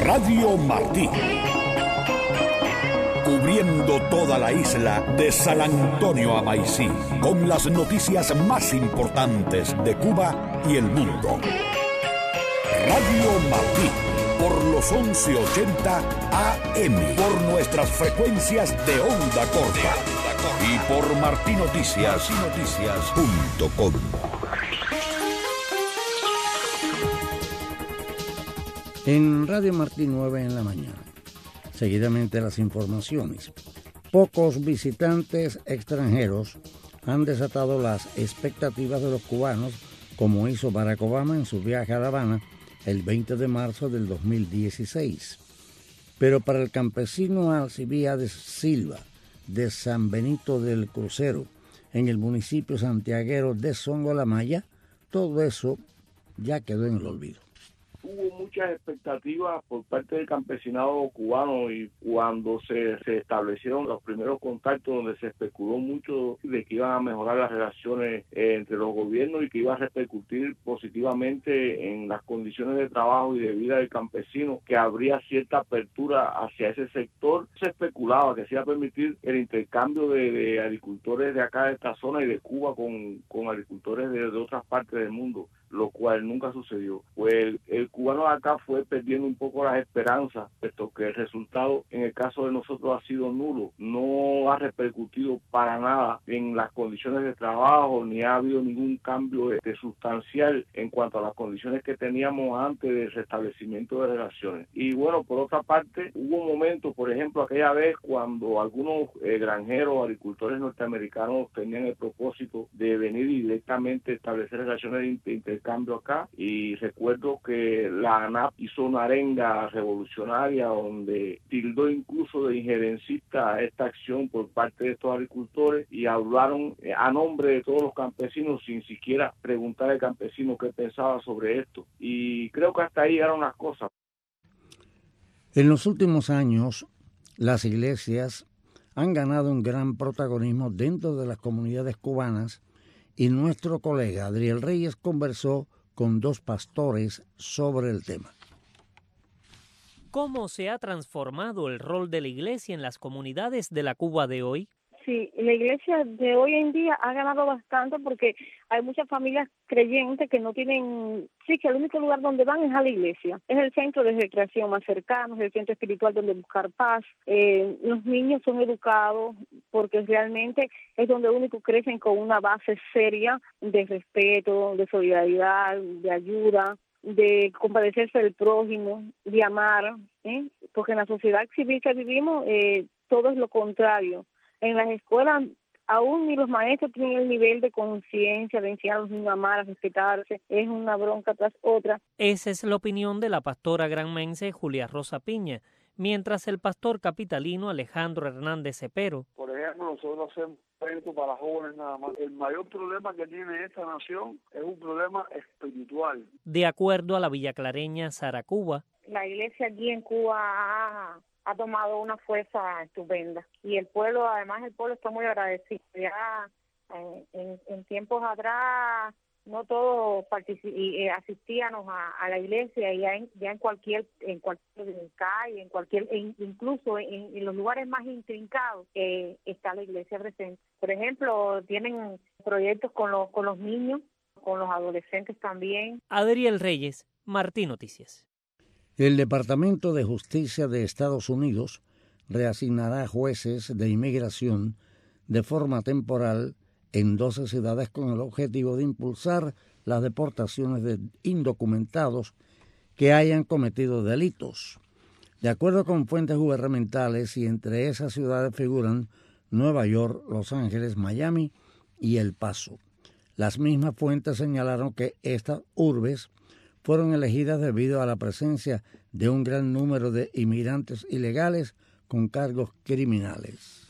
Radio Martí. Cubriendo toda la isla de San Antonio a Maicí, con las noticias más importantes de Cuba y el mundo. Radio Martí, por los 1180 AM, por nuestras frecuencias de onda corta y por martinoticias.com. En Radio Martí 9 en la mañana. Seguidamente las informaciones. Pocos visitantes extranjeros han desatado las expectativas de los cubanos, como hizo Barack Obama en su viaje a La Habana el 20 de marzo del 2016. Pero para el campesino Alcibiades Silva, de San Benito del Crucero, en el municipio santiaguero de Songolamaya, todo eso ya quedó en el olvido. Hubo muchas expectativas por parte del campesinado cubano y cuando se establecieron los primeros contactos donde se especuló mucho de que iban a mejorar las relaciones entre los gobiernos y que iba a repercutir positivamente en las condiciones de trabajo y de vida del campesino, que habría cierta apertura hacia ese sector. Se especulaba que se iba a permitir el intercambio de agricultores de acá de esta zona y de Cuba con agricultores de otras partes del mundo, lo cual nunca sucedió. Pues el cubano de acá fue perdiendo un poco las esperanzas, puesto que el resultado en el caso de nosotros ha sido nulo. No ha repercutido para nada en las condiciones de trabajo, ni ha habido ningún cambio sustancial en cuanto a las condiciones que teníamos antes del restablecimiento de relaciones. Y bueno, por otra parte, hubo momentos, por ejemplo, aquella vez cuando algunos granjeros, agricultores norteamericanos tenían el propósito de venir y directamente establecer relaciones de intercambio acá, y recuerdo que la ANAP hizo una arenga revolucionaria donde tildó incluso de injerencista esta acción por parte de estos agricultores y hablaron a nombre de todos los campesinos sin siquiera preguntar al campesino qué pensaba sobre esto, y creo que hasta ahí llegaron las cosas. En los últimos años, las iglesias han ganado un gran protagonismo dentro de las comunidades cubanas, y nuestro colega Adriel Reyes conversó con dos pastores sobre el tema. ¿Cómo se ha transformado el rol de la iglesia en las comunidades de la Cuba de hoy? Sí, la iglesia de hoy en día ha ganado bastante porque hay muchas familias creyentes que no tienen, que el único lugar donde van es a la iglesia. Es el centro de recreación más cercano, es el centro espiritual donde buscar paz. Los niños son educados porque realmente es donde único crecen con una base seria de respeto, de solidaridad, de ayuda, de compadecerse del prójimo, de amar, porque en la sociedad civil que vivimos todo es lo contrario. En las escuelas aún ni los maestros tienen el nivel de conciencia de enseñar a los niños a amar, a respetarse. Es una bronca tras otra. Esa es la opinión de la pastora granmense Julia Rosa Piña, mientras el pastor capitalino Alejandro Hernández Cepero. Por ejemplo, nosotros hacemos eventos para jóvenes nada más. El mayor problema que tiene esta nación es un problema espiritual. De acuerdo a la villaclareña Sara Cuba, la iglesia aquí en Cuba ha tomado una fuerza estupenda y el pueblo está muy agradecido. Ya en tiempos atrás no todos asistíamos a la iglesia, y ya en cualquier calle, incluso en los lugares más intrincados está la iglesia presente. Por ejemplo, tienen proyectos con los niños, con los adolescentes también. Adriel Reyes, Martí Noticias. El Departamento de Justicia de Estados Unidos reasignará jueces de inmigración de forma temporal en 12 ciudades con el objetivo de impulsar las deportaciones de indocumentados que hayan cometido delitos. De acuerdo con fuentes gubernamentales, y entre esas ciudades figuran Nueva York, Los Ángeles, Miami y El Paso. Las mismas fuentes señalaron que estas urbes fueron elegidas debido a la presencia de un gran número de inmigrantes ilegales con cargos criminales.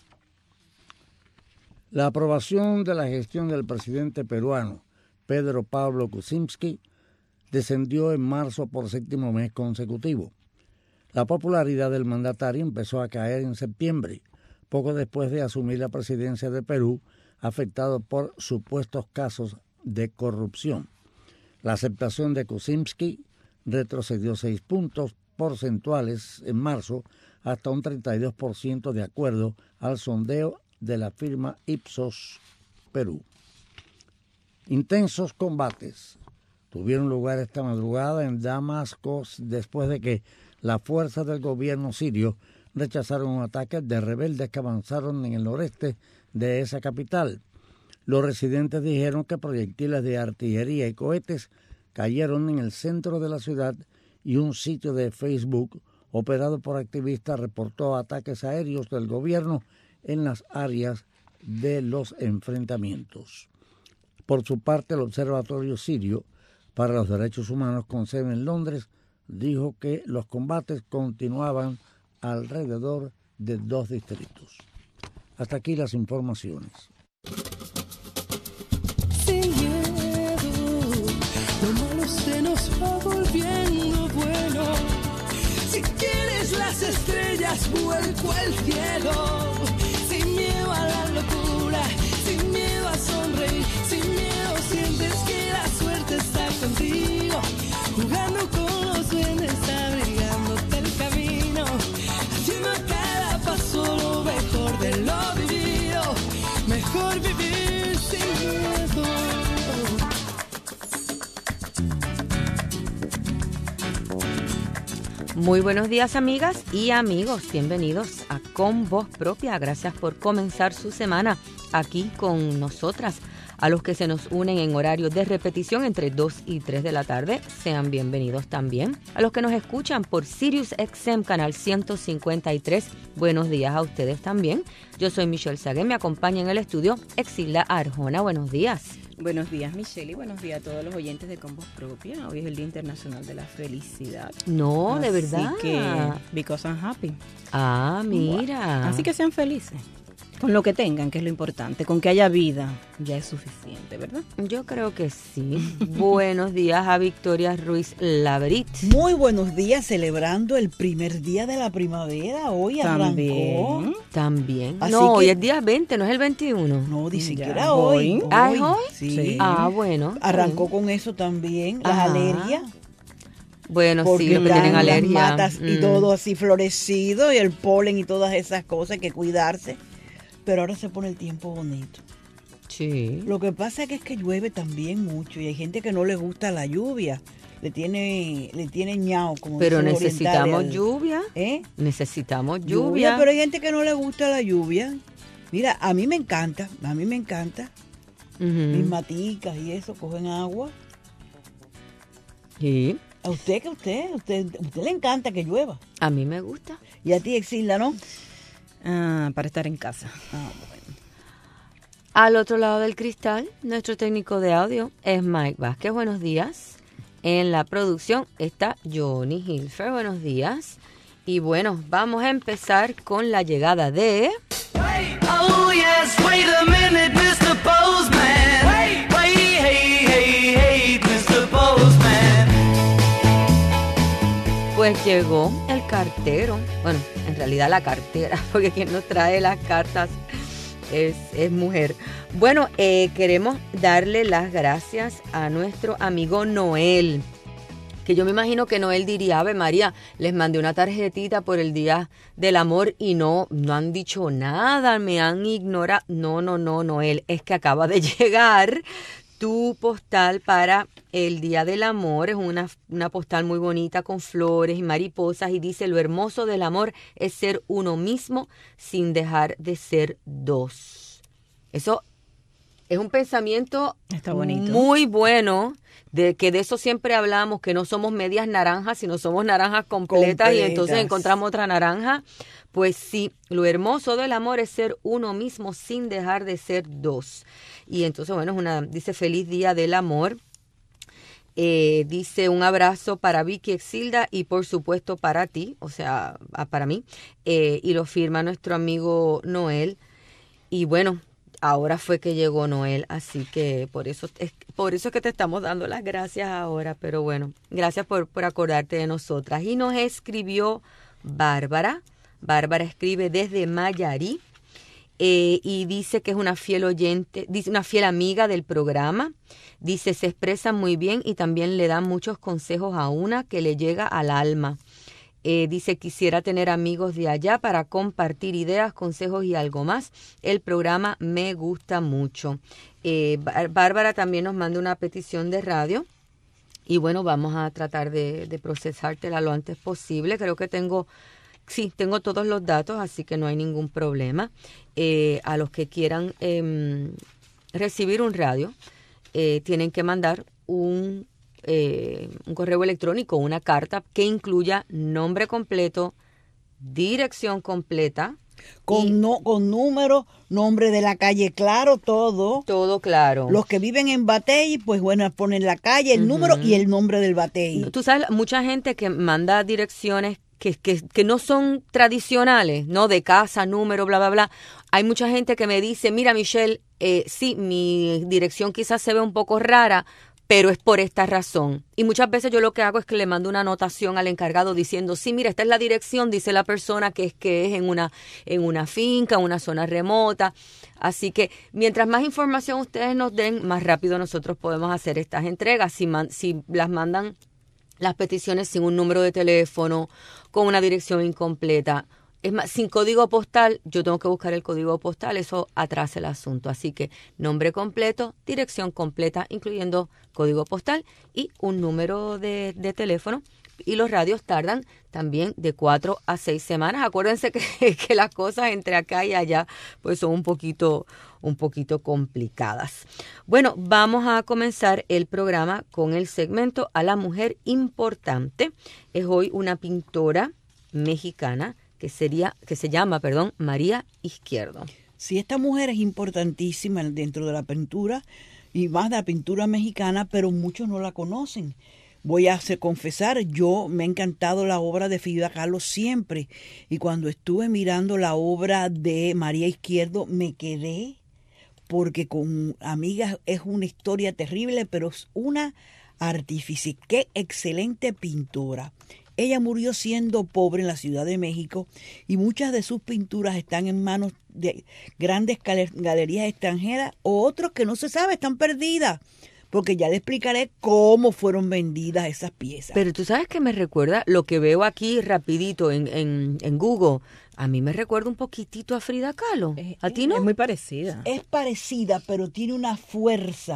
La aprobación de la gestión del presidente peruano Pedro Pablo Kuczynski descendió en marzo por séptimo mes consecutivo. La popularidad del mandatario empezó a caer en septiembre, poco después de asumir la presidencia de Perú, afectado por supuestos casos de corrupción. La aceptación de Kuczynski retrocedió 6 puntos porcentuales en marzo hasta un 32% de acuerdo al sondeo de la firma Ipsos Perú. Intensos combates tuvieron lugar esta madrugada en Damasco después de que las fuerzas del gobierno sirio rechazaron un ataque de rebeldes que avanzaron en el noreste de esa capital. Los residentes dijeron que proyectiles de artillería y cohetes cayeron en el centro de la ciudad y un sitio de Facebook operado por activistas reportó ataques aéreos del gobierno en las áreas de los enfrentamientos. Por su parte, el Observatorio Sirio para los Derechos Humanos con sede en Londres dijo que los combates continuaban alrededor de 2 distritos. Hasta aquí las informaciones. Sin miedo, lo malo se nos va volviendo bueno. Si quieres las estrellas, vuelco al cielo. Sin miedo a la locura, sin miedo a sonreír, sin miedo sientes que la suerte está contigo. Jugando con los duendes, abrigándote el camino, haciendo a cada paso lo mejor de lo vivido. Mejor vivir sin miedo. Muy buenos días, amigas y amigos. Bienvenidos a Con Voz Propia. Gracias por comenzar su semana aquí con nosotras. A los que se nos unen en horario de repetición entre 2 y 3 de la tarde, sean bienvenidos también. A los que nos escuchan por Sirius XM Canal 153, buenos días a ustedes también. Yo soy Michelle Sagué, me acompaña en el estudio Exilda Arjona. Buenos días. Buenos días, Michelle, y buenos días a todos los oyentes de Con Voz Propia. Hoy es el Día Internacional de la Felicidad. No, de verdad. Así que, because I'm happy. Ah, mira. Así que sean felices. Con lo que tengan, que es lo importante. Con que haya vida, ya es suficiente, ¿verdad? Yo creo que sí. Buenos días a Victoria Ruiz Laverit. Muy buenos días, celebrando el primer día de la primavera. Hoy arrancó. También. Así no, que, hoy es día 20, no es el 21. No, ni siquiera hoy. ¿Ah, es hoy? Sí. Ah, bueno. Arrancó con eso también, las alergias. Bueno, sí, los que tienen alergia. Las matas y todo así florecido, y el polen y todas esas cosas, hay que cuidarse. Pero ahora se pone el tiempo bonito. Sí. Lo que pasa es que llueve también mucho y hay gente que no le gusta la lluvia. Le tiene ñao, como pero dicen los necesitamos orientales. lluvia. Necesitamos lluvia. Pero hay gente que no le gusta la lluvia. Mira, a mí me encanta. Mis maticas y eso cogen agua. Sí. ¿A usted le encanta que llueva? A mí me gusta. ¿Y a ti, Exilda, no? Para estar en casa. Bueno. Al otro lado del cristal, nuestro técnico de audio es Mike Vázquez. Buenos días. En la producción está Johnny Hilfer. Buenos días. Y bueno, vamos a empezar con la llegada de... Oh yes, wait a minute, Mr. Postman. Wait, hey, Mr. Postman. Pues llegó el cartero. Bueno, en realidad la cartera, porque quien nos trae las cartas es mujer. Bueno, queremos darle las gracias a nuestro amigo Noel, que yo me imagino que Noel diría: Ave María, les mandé una tarjetita por el Día del Amor y no han dicho nada, me han ignorado. No, Noel, es que acaba de llegar tu postal para el Día del Amor. Es una postal muy bonita con flores y mariposas y dice: lo hermoso del amor es ser uno mismo sin dejar de ser dos. Eso es un pensamiento muy bueno, de eso siempre hablamos, que no somos medias naranjas, sino somos naranjas completas. Y entonces encontramos otra naranja. Pues sí, lo hermoso del amor es ser uno mismo sin dejar de ser dos. Y entonces, bueno, dice: feliz Día del Amor. Dice: un abrazo para Vicky, Exilda y por supuesto para ti, o sea, para mí. Y lo firma nuestro amigo Noel. Y bueno, ahora fue que llegó Noel, así que por eso es que te estamos dando las gracias ahora. Pero bueno, gracias por acordarte de nosotras. Y nos escribió Bárbara. Bárbara escribe desde Mayarí y dice que es una fiel oyente, dice una fiel amiga del programa. Dice: se expresa muy bien y también le da muchos consejos a una que le llega al alma. Dice, quisiera tener amigos de allá para compartir ideas, consejos y algo más. El programa me gusta mucho. Bárbara también nos manda una petición de radio. Y bueno, vamos a tratar de procesártela lo antes posible. Creo que tengo todos los datos, así que no hay ningún problema. A los que quieran recibir un radio, tienen que mandar un correo electrónico, una carta que incluya nombre completo, dirección completa. Con número, nombre de la calle, claro, todo. Todo claro. Los que viven en Batey, pues bueno, ponen la calle, el número y el nombre del Batey. Tú sabes, mucha gente que manda direcciones que no son tradicionales, ¿no? De casa, número, bla, bla, bla. Hay mucha gente que me dice, mira, Michelle, sí, mi dirección quizás se ve un poco rara, pero es por esta razón. Y muchas veces yo lo que hago es que le mando una anotación al encargado diciendo, sí, mira, esta es la dirección, dice la persona que es en una finca, en una zona remota. Así que mientras más información ustedes nos den, más rápido nosotros podemos hacer estas entregas. Si las mandan las peticiones sin un número de teléfono, con una dirección incompleta, es más, sin código postal, yo tengo que buscar el código postal, eso atrasa el asunto. Así que nombre completo, dirección completa, incluyendo código postal y un número de teléfono. Y los radios tardan también de 4 a 6 semanas. Acuérdense que las cosas entre acá y allá pues son un poquito complicadas. Bueno, vamos a comenzar el programa con el segmento A la Mujer Importante. Es hoy una pintora mexicana que se llama María Izquierdo. Sí, esta mujer es importantísima dentro de la pintura y más de la pintura mexicana, pero muchos no la conocen. Voy a confesar, yo me ha encantado la obra de Frida Kahlo siempre, y cuando estuve mirando la obra de María Izquierdo me quedé, porque con amigas es una historia terrible, pero es una artífice. Qué excelente pintora. Ella murió siendo pobre en la Ciudad de México y muchas de sus pinturas están en manos de grandes galerías extranjeras o otros que no se sabe, están perdidas, porque ya le explicaré cómo fueron vendidas esas piezas. Pero tú sabes que me recuerda, lo que veo aquí rapidito en Google, a mí me recuerda un poquitito a Frida Kahlo. ¿A ti no? Es muy parecida. Es parecida, pero tiene una fuerza,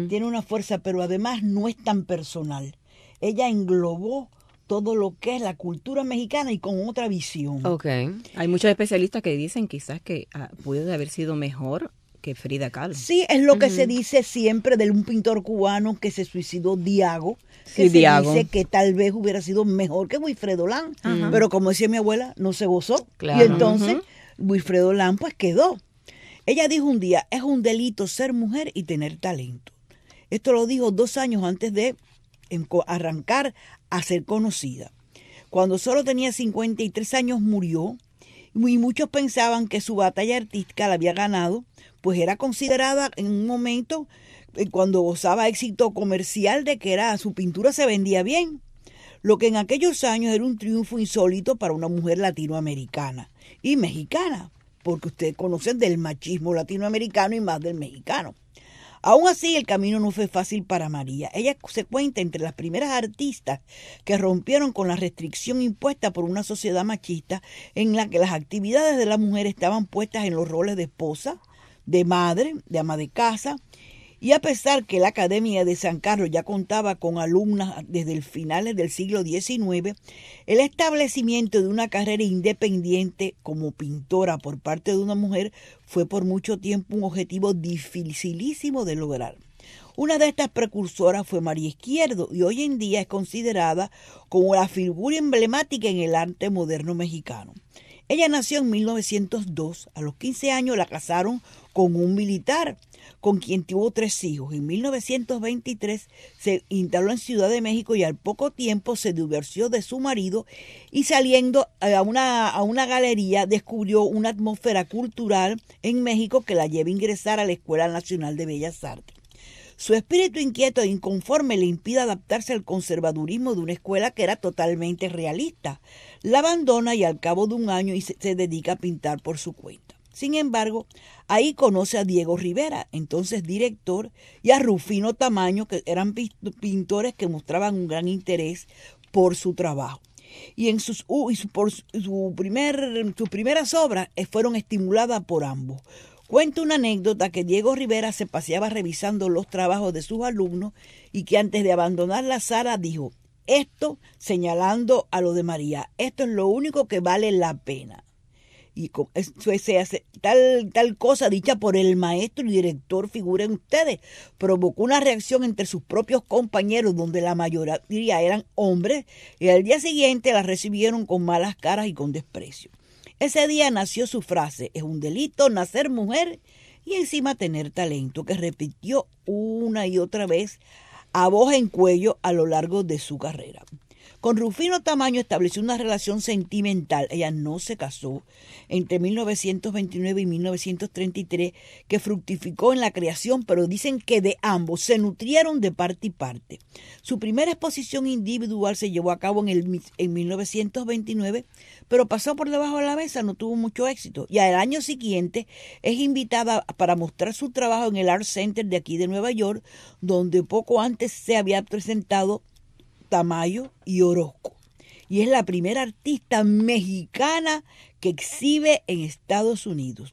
pero además no es tan personal. Ella englobó todo lo que es la cultura mexicana y con otra visión. Okay. Hay muchos especialistas que dicen quizás que puede haber sido mejor que Frida Kahlo. Sí, es lo que se dice siempre de un pintor cubano que se suicidó, Diago, dice que tal vez hubiera sido mejor que Wilfredo Lam, pero como decía mi abuela, no se gozó. Claro. Y entonces Wilfredo Lam pues quedó. Ella dijo un día, es un delito ser mujer y tener talento. Esto lo dijo 2 años antes de arrancar a ser conocida. Cuando solo tenía 53 años murió y muchos pensaban que su batalla artística la había ganado, pues era considerada en un momento cuando gozaba éxito comercial de que su pintura se vendía bien, lo que en aquellos años era un triunfo insólito para una mujer latinoamericana y mexicana, porque ustedes conocen del machismo latinoamericano y más del mexicano. Aún así, el camino no fue fácil para María. Ella se cuenta entre las primeras artistas que rompieron con la restricción impuesta por una sociedad machista en la que las actividades de la mujer estaban puestas en los roles de esposa, de madre, de ama de casa. Y a pesar que la Academia de San Carlos ya contaba con alumnas desde el finales del siglo XIX, el establecimiento de una carrera independiente como pintora por parte de una mujer fue por mucho tiempo un objetivo dificilísimo de lograr. Una de estas precursoras fue María Izquierdo y hoy en día es considerada como la figura emblemática en el arte moderno mexicano. Ella nació en 1902, a los 15 años la casaron con un militar, con quien tuvo 3 hijos. En 1923 se instaló en Ciudad de México y al poco tiempo se divorció de su marido y saliendo a una galería descubrió una atmósfera cultural en México que la lleva a ingresar a la Escuela Nacional de Bellas Artes. Su espíritu inquieto e inconforme le impide adaptarse al conservadurismo de una escuela que era totalmente realista. La abandona y al cabo de un año se dedica a pintar por su cuenta. Sin embargo, ahí conoce a Diego Rivera, entonces director, y a Rufino Tamayo, que eran pintores que mostraban un gran interés por su trabajo. y sus primeras obras fueron estimuladas por ambos. Cuenta una anécdota que Diego Rivera se paseaba revisando los trabajos de sus alumnos y que antes de abandonar la sala dijo: esto, señalando a lo de María, esto es lo único que vale la pena. Y se hace tal cosa dicha por el maestro y director, figuren ustedes, provocó una reacción entre sus propios compañeros, donde la mayoría eran hombres, y al día siguiente la recibieron con malas caras y con desprecio. Ese día nació su frase: es un delito nacer mujer y encima tener talento, que repitió una y otra vez a voz en cuello a lo largo de su carrera. Con Rufino Tamayo estableció una relación sentimental. Ella no se casó entre 1929 y 1933, que fructificó en la creación, pero dicen que de ambos se nutrieron de parte y parte. Su primera exposición individual se llevó a cabo en 1929, pero pasó por debajo de la mesa, no tuvo mucho éxito. Y al año siguiente es invitada para mostrar su trabajo en el Art Center de aquí de Nueva York, donde poco antes se había presentado Tamayo y Orozco, y es la primera artista mexicana que exhibe en Estados Unidos.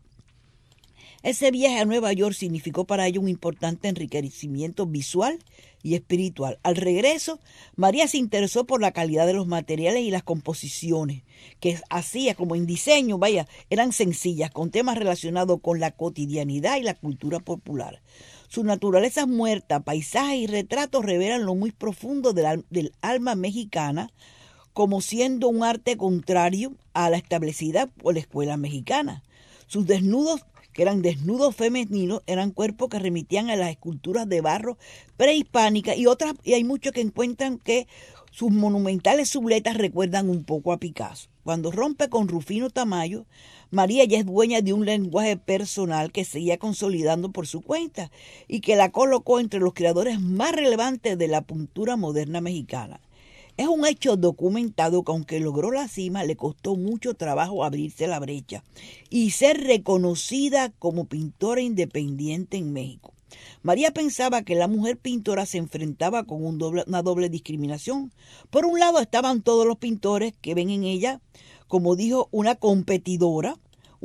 Ese viaje a Nueva York significó para ella un importante enriquecimiento visual y espiritual. Al regreso, María se interesó por la calidad de los materiales y las composiciones que hacía, como en diseño, eran sencillas, con temas relacionados con la cotidianidad y la cultura popular. Su naturaleza muerta, paisajes y retratos revelan lo muy profundo del alma mexicana, como siendo un arte contrario a la establecida por la escuela mexicana. Sus desnudos, que eran desnudos femeninos, eran cuerpos que remitían a las esculturas de barro prehispánicas, y hay muchos que encuentran que sus monumentales subletas recuerdan un poco a Picasso. Cuando rompe con Rufino Tamayo, María ya es dueña de un lenguaje personal que seguía consolidando por su cuenta y que la colocó entre los creadores más relevantes de la pintura moderna mexicana. Es un hecho documentado que, aunque logró la cima, le costó mucho trabajo abrirse la brecha y ser reconocida como pintora independiente en México. María pensaba que la mujer pintora se enfrentaba con una doble discriminación. Por un lado estaban todos los pintores que ven en ella, como dijo, una competidora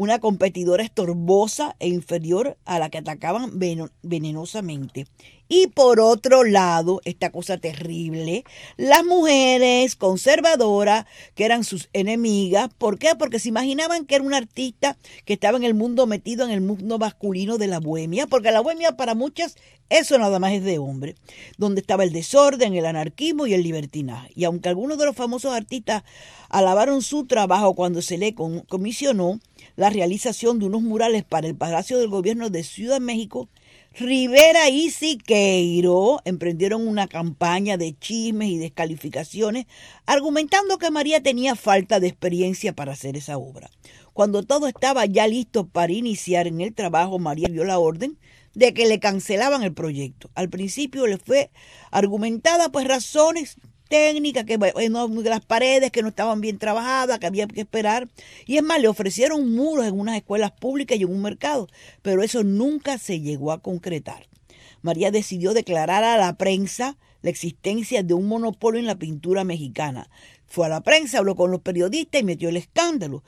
estorbosa e inferior a la que atacaban venenosamente. Y por otro lado, esta cosa terrible, las mujeres conservadoras, que eran sus enemigas. ¿Por qué? Porque se imaginaban que era un artista que estaba en el mundo, metido en el mundo masculino de la bohemia, porque la bohemia para muchas, eso nada más es de hombre, donde estaba el desorden, el anarquismo y el libertinaje. Y aunque algunos de los famosos artistas alabaron su trabajo cuando se le comisionó la realización de unos murales para el Palacio del Gobierno de Ciudad de México, Rivera y Siqueiro emprendieron una campaña de chismes y descalificaciones, argumentando que María tenía falta de experiencia para hacer esa obra. Cuando todo estaba ya listo para iniciar en el trabajo, María dio la orden de que le cancelaban el proyecto. Al principio le fue argumentada razones técnicas, que las paredes que no estaban bien trabajadas, que había que esperar, y es más, le ofrecieron muros en unas escuelas públicas y en un mercado, pero eso nunca se llegó a concretar. María decidió declarar a la prensa la existencia de un monopolio en la pintura mexicana. Fue a la prensa, habló con los periodistas y metió el escándalo.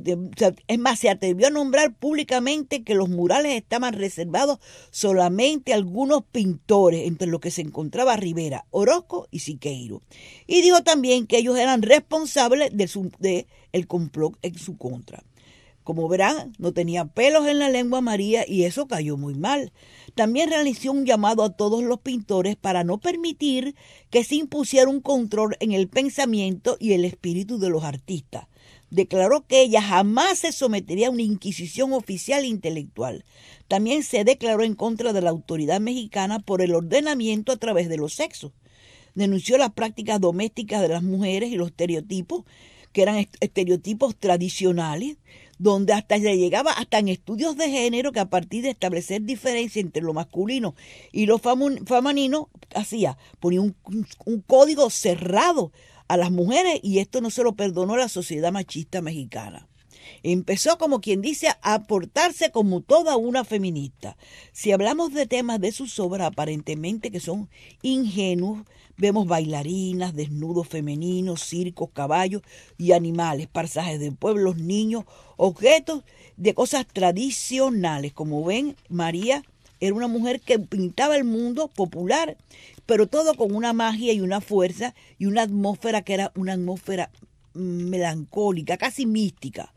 Es más, se atrevió a nombrar públicamente que los murales estaban reservados solamente a algunos pintores, entre los que se encontraba Rivera, Orozco y Siqueiro. Y dijo también que ellos eran responsables del complot en su contra. Como verán, no tenía pelos en la lengua María, y eso cayó muy mal. También realizó un llamado a todos los pintores para no permitir que se impusiera un control en el pensamiento y el espíritu de los artistas. Declaró que ella jamás se sometería a una inquisición oficial e intelectual. También se declaró en contra de la autoridad mexicana por el ordenamiento a través de los sexos. Denunció las prácticas domésticas de las mujeres y los estereotipos, que eran estereotipos tradicionales, donde hasta se llegaba hasta en estudios de género, que a partir de establecer diferencia entre lo masculino y lo femenino, ponía un código cerrado a las mujeres, y esto no se lo perdonó la sociedad machista mexicana. Empezó, como quien dice, a portarse como toda una feminista. Si hablamos de temas de sus obras aparentemente que son ingenuos, vemos bailarinas, desnudos femeninos, circos, caballos y animales, paisajes de pueblos, niños, objetos de cosas tradicionales. Como ven, María era una mujer que pintaba el mundo popular, pero todo con una magia y una fuerza y una atmósfera que era una atmósfera melancólica, casi mística.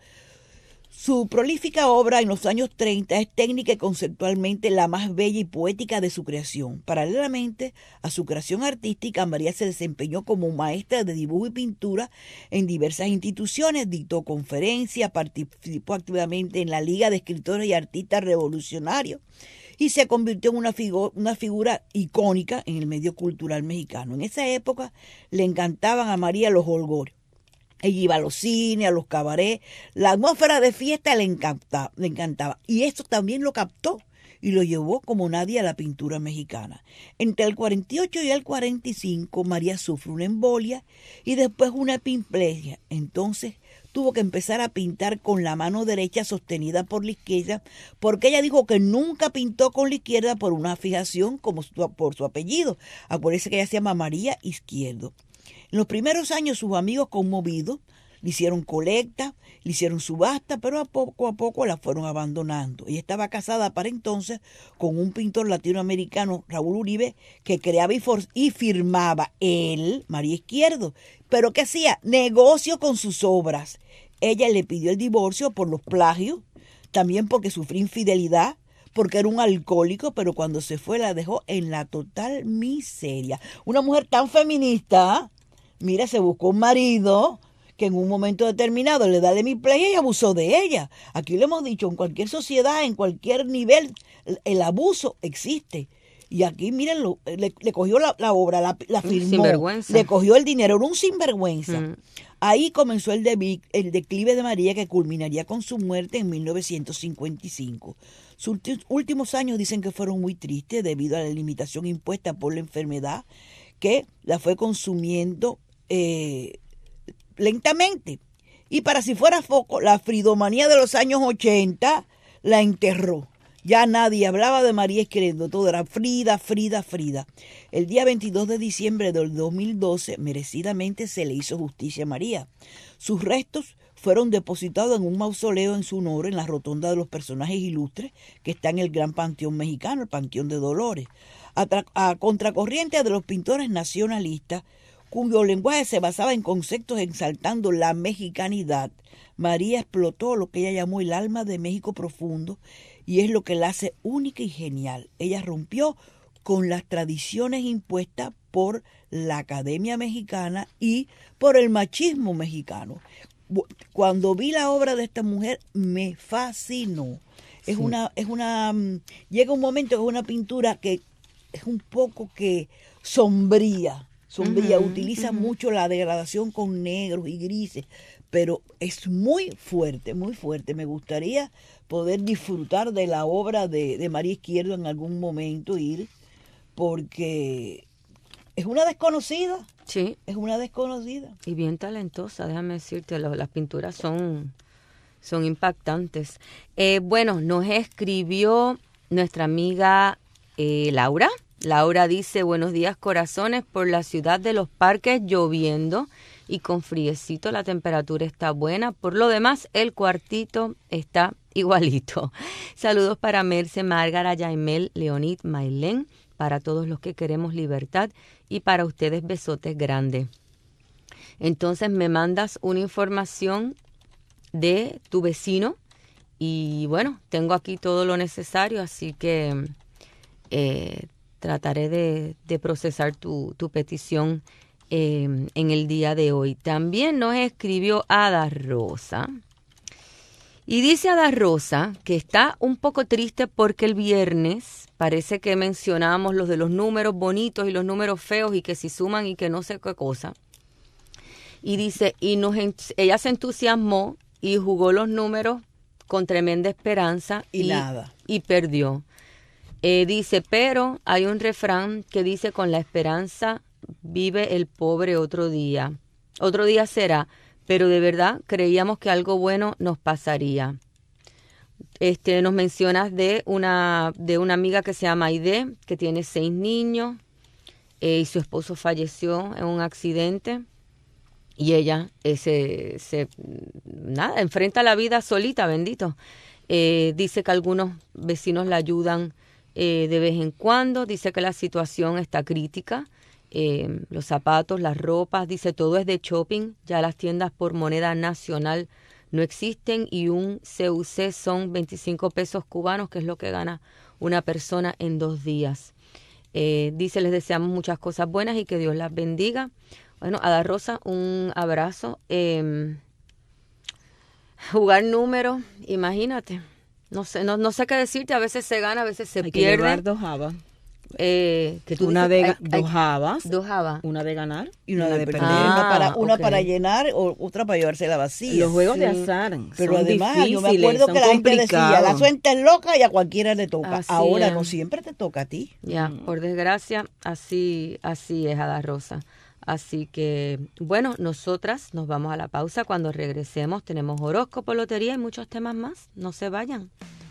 Su prolífica obra en los años 30 es técnica y conceptualmente la más bella y poética de su creación. Paralelamente a su creación artística, María se desempeñó como maestra de dibujo y pintura en diversas instituciones, dictó conferencias, participó activamente en la Liga de Escritores y Artistas Revolucionarios y se convirtió en una figura icónica en el medio cultural mexicano. En esa época le encantaban a María los jolgorios. Ella iba a los cines, a los cabarets, la atmósfera de fiesta le encantaba. Y esto también lo captó y lo llevó como nadie a la pintura mexicana. Entre el 48 y el 45, María sufre una embolia y después una hemiplegia. Entonces tuvo que empezar a pintar con la mano derecha sostenida por la izquierda, porque ella dijo que nunca pintó con la izquierda por una fijación por su apellido. Acuérdense que ella se llama María Izquierdo. En los primeros años sus amigos conmovidos le hicieron colecta, le hicieron subasta, pero a poco la fueron abandonando. Ella estaba casada para entonces con un pintor latinoamericano, Raúl Uribe, que creaba y firmaba él, María Izquierdo. Pero ¿qué hacía? Negocio con sus obras. Ella le pidió el divorcio por los plagios, también porque sufría infidelidad, porque era un alcohólico, pero cuando se fue la dejó en la total miseria. Una mujer tan feminista, mira, se buscó un marido que en un momento determinado le da de hemiplegia y abusó de ella. Aquí lo hemos dicho, en cualquier sociedad, en cualquier nivel, el abuso existe. Y aquí, mírenlo, le cogió la obra, la firmó, sinvergüenza. Le cogió el dinero, era un sinvergüenza. Ahí comenzó el declive de María, que culminaría con su muerte en 1955. Sus últimos años dicen que fueron muy tristes debido a la limitación impuesta por la enfermedad que la fue consumiendo lentamente. Y para si fuera foco, la fridomanía de los años 80 la enterró. Ya nadie hablaba de María Izquierdo, todo era Frida, Frida, Frida. El día 22 de diciembre del 2012, merecidamente se le hizo justicia a María. Sus restos fueron depositados en un mausoleo en su honor en la rotonda de los personajes ilustres que está en el gran panteón mexicano, el Panteón de Dolores. A contracorriente de los pintores nacionalistas, cuyo lenguaje se basaba en conceptos exaltando la mexicanidad, María explotó lo que ella llamó el alma de México profundo, y es lo que la hace única y genial. Ella rompió con las tradiciones impuestas por la Academia Mexicana y por el machismo mexicano. Cuando vi la obra de esta mujer me fascinó. Sí. Llega un momento que es una pintura que es un poco que sombría, utiliza mucho la degradación con negros y grises, pero es muy fuerte, muy fuerte. Me gustaría poder disfrutar de la obra de María Izquierdo en algún momento, porque es una desconocida. Sí. Es una desconocida. Y bien talentosa, déjame decirte, las pinturas son impactantes. Bueno, nos escribió nuestra amiga Laura. Laura dice, buenos días corazones, por la ciudad de Los Parques lloviendo y con friecito, la temperatura está buena. Por lo demás, el cuartito está igualito. Saludos para Merce, Márgara, Yaimel, Leonid, Mailén, para todos los que queremos libertad y para ustedes besotes grandes. Entonces me mandas una información de tu vecino y bueno, tengo aquí todo lo necesario, así que trataré de procesar tu petición en el día de hoy. También nos escribió Ada Rosa. Y dice Ada Rosa que está un poco triste porque el viernes parece que mencionamos los de los números bonitos y los números feos y que si suman y que no sé qué cosa. Y dice, ella se entusiasmó y jugó los números con tremenda esperanza y nada. Y perdió. Dice, pero hay un refrán que dice, con la esperanza vive el pobre otro día. Otro día será, pero de verdad creíamos que algo bueno nos pasaría. Nos mencionas de una amiga que se llama Aide, que tiene 6 niños, y su esposo falleció en un accidente, y ella enfrenta la vida solita, bendito. Dice que algunos vecinos la ayudan de vez en cuando, dice que la situación está crítica, los zapatos, las ropas, dice todo es de shopping, ya las tiendas por moneda nacional no existen y un CUC son 25 pesos cubanos, que es lo que gana una persona en 2 días. Dice, les deseamos muchas cosas buenas y que Dios las bendiga. Bueno, Ada Rosa, un abrazo. Jugar números, imagínate. No sé qué decirte, a veces se gana, a veces se pierde. Hay que llevar 2 habas. Una de 2 habas. 2 habas. Una de ganar y una de perder. Una para llenar o otra para llevarse la vacía. Los juegos de azar. Pero además, yo me acuerdo que la gente decía, la suerte es loca y a cualquiera le toca. Ahora no siempre te toca a ti. Ya, por desgracia, así es, Ada Rosa. Así que, bueno, nosotras nos vamos a la pausa. Cuando regresemos tenemos horóscopo, lotería y muchos temas más. No se vayan.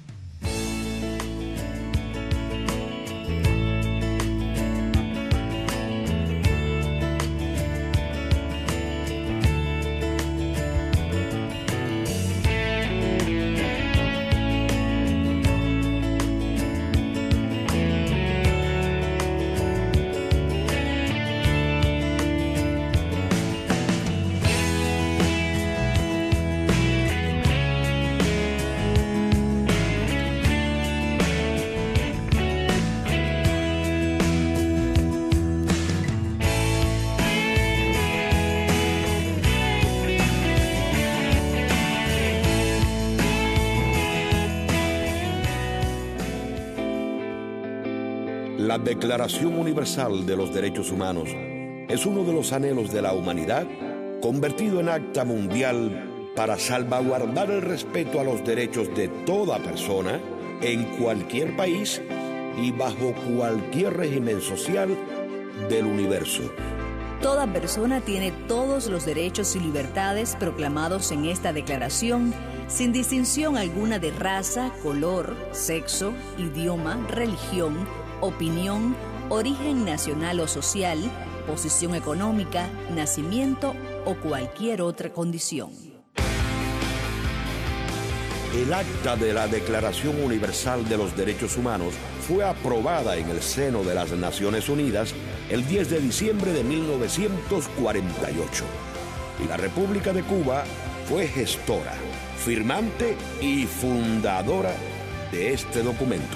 La Declaración Universal de los Derechos Humanos es uno de los anhelos de la humanidad convertido en acta mundial para salvaguardar el respeto a los derechos de toda persona en cualquier país y bajo cualquier régimen social del universo. Toda persona tiene todos los derechos y libertades proclamados en esta declaración, sin distinción alguna de raza, color, sexo, idioma, religión, opinión, origen nacional o social, posición económica, nacimiento o cualquier otra condición. El acta de la Declaración Universal de los Derechos Humanos fue aprobada en el seno de las Naciones Unidas el 10 de diciembre de 1948. Y la República de Cuba fue gestora, firmante y fundadora de este documento.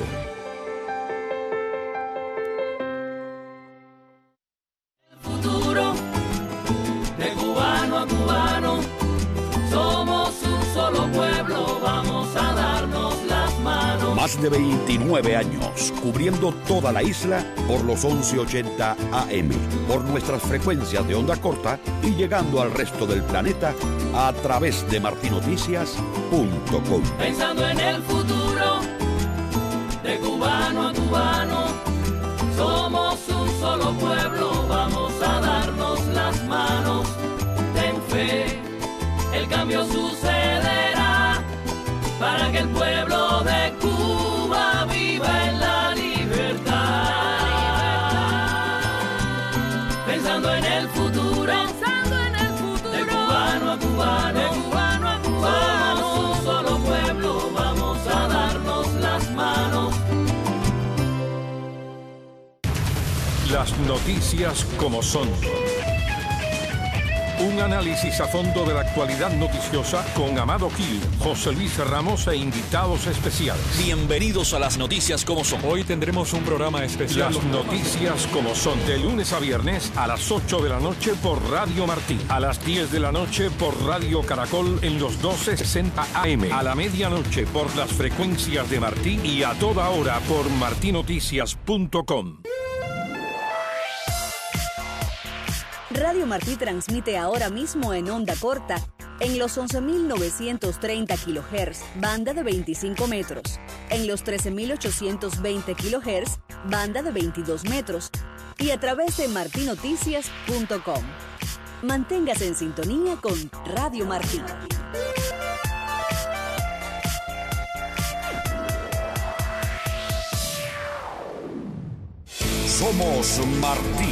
De cubano a cubano, somos un solo pueblo, vamos a darnos las manos. Más de 29 años cubriendo toda la isla por los 1180 AM, por nuestras frecuencias de onda corta y llegando al resto del planeta a través de martinoticias.com. Pensando en el futuro, de cubano a cubano, somos un solo pueblo, vamos a darnos las manos. Ten fe, el cambio sucederá para que el pueblo de Cuba viva en la libertad. Pensando en el futuro, de cubano a cubano, somos un solo pueblo, vamos a darnos las manos. Las noticias como son. Un análisis a fondo de la actualidad noticiosa con Amado Gil, José Luis Ramos e invitados especiales. Bienvenidos a las noticias como son. Hoy tendremos un programa especial. Las noticias como son. De lunes a viernes a las 8 de la noche por Radio Martí. A las 10 de la noche por Radio Caracol en los 1260 AM. A la medianoche por las frecuencias de Martí y a toda hora por martinoticias.com. Radio Martí transmite ahora mismo en onda corta en los 11.930 kHz, banda de 25 metros, en los 13.820 kHz, banda de 22 metros, y a través de martinoticias.com. Manténgase en sintonía con Radio Martí. Somos Martí.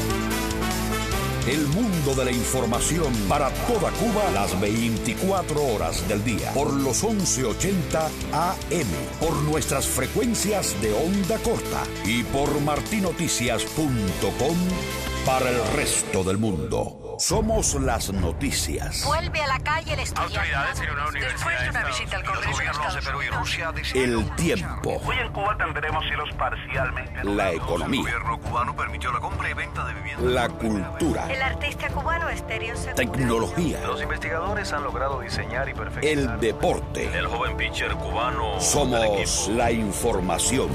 El mundo de la información para toda Cuba las 24 horas del día. Por los 1180 AM. Por nuestras frecuencias de onda corta. Y por martinoticias.com para el resto del mundo. Somos las noticias. Vuelve a la calle el estudiante. Autoridades en una universidad. Después de una visita al Congreso de Estados Perú y Rusia. El tiempo. Hoy en Cuba tendremos cielos parcialmente. La economía. El gobierno cubano permitió la compra y venta de viviendas. La cultura. El artista cubano Estéreo Segura. Tecnología. Los investigadores han logrado diseñar y perfeccionar. El deporte. El joven pitcher cubano. Somos la información.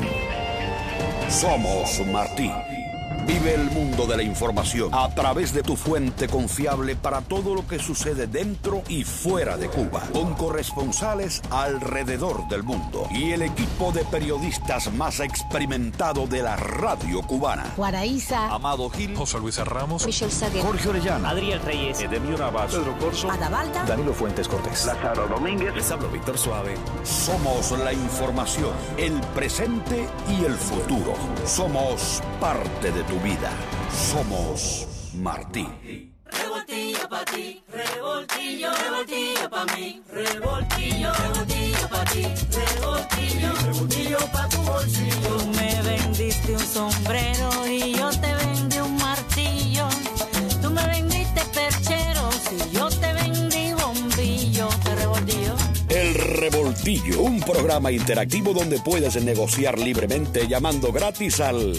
Somos Martí. Vive el mundo de la información a través de tu fuente confiable para todo lo que sucede dentro y fuera de Cuba, con corresponsales alrededor del mundo y el equipo de periodistas más experimentado de la radio cubana. Guaraíza, Amado Gil, José Luis Ramos, Michelle Saguer, Jorge Orellana, Adriel Reyes, Edemio Navas, Pedro Corso, Adavalda, Danilo Fuentes Cortés, Lázaro Domínguez. les hablo Víctor Suave. Somos la información, el presente y el futuro. Somos parte de tu vida. Somos Martí. Revoltillo pa' ti, revoltillo, revoltillo pa' mí, revoltillo, revoltillo pa' ti, revoltillo, revoltillo pa' tu bolsillo. Tú me vendiste un sombrero y yo te vendí un martillo. Tú me vendiste percheros y yo te vendí bombillo. Te revoltillo. El Revoltillo, un programa interactivo donde puedes negociar libremente llamando gratis al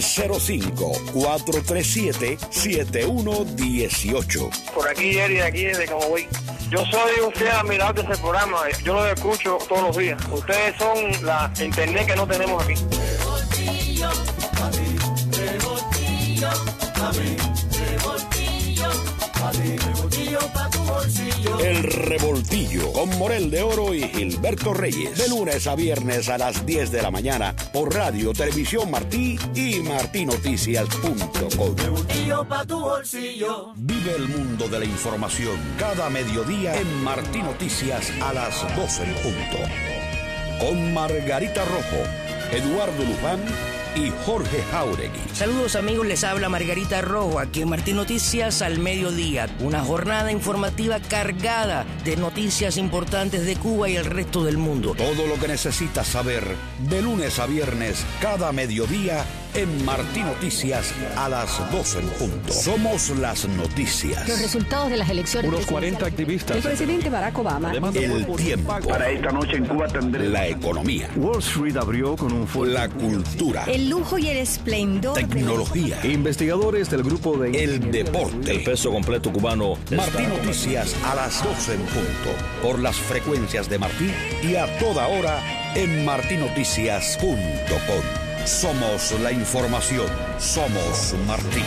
305-437-7118. Por aquí, Eri, aquí desde Camagüey. Yo soy un fiel admirador de ese programa. Yo lo escucho todos los días. Ustedes son la internet que no tenemos aquí. Revoltillo pa' ti, revoltillo pa' mí, revoltillo pa' ti, revoltillo pa' tu bolsillo. El Revoltillo con Morel de Oro y Gilberto Reyes. De lunes a viernes a las 10 de la mañana por Radio Televisión Martí y martinoticias.com. Revoltillo pa' tu bolsillo. Vive el mundo de la información cada mediodía en Martí Noticias a las 12 en punto. Con Margarita Rojo, Eduardo Luján y Jorge Jauregui. Saludos amigos, les habla Margarita Rojo, aquí en Martí Noticias al mediodía. Una jornada informativa cargada de noticias importantes de Cuba y el resto del mundo. Todo lo que necesitas saber de lunes a viernes cada mediodía en Martí Noticias a las 12 en punto. Somos las noticias. Los resultados de las elecciones. Unos 40 activistas. El presidente Barack Obama. El tiempo. Para esta noche en Cuba tendré. La economía. Wall Street abrió con un fuerte. La cultura. El lujo y el esplendor. Tecnología. Investigadores del grupo de. El deporte. El peso completo cubano. Martí Noticias a las 12 en punto. Por las frecuencias de Martí y a toda hora en martinoticias.com. Somos la información. Somos Martí.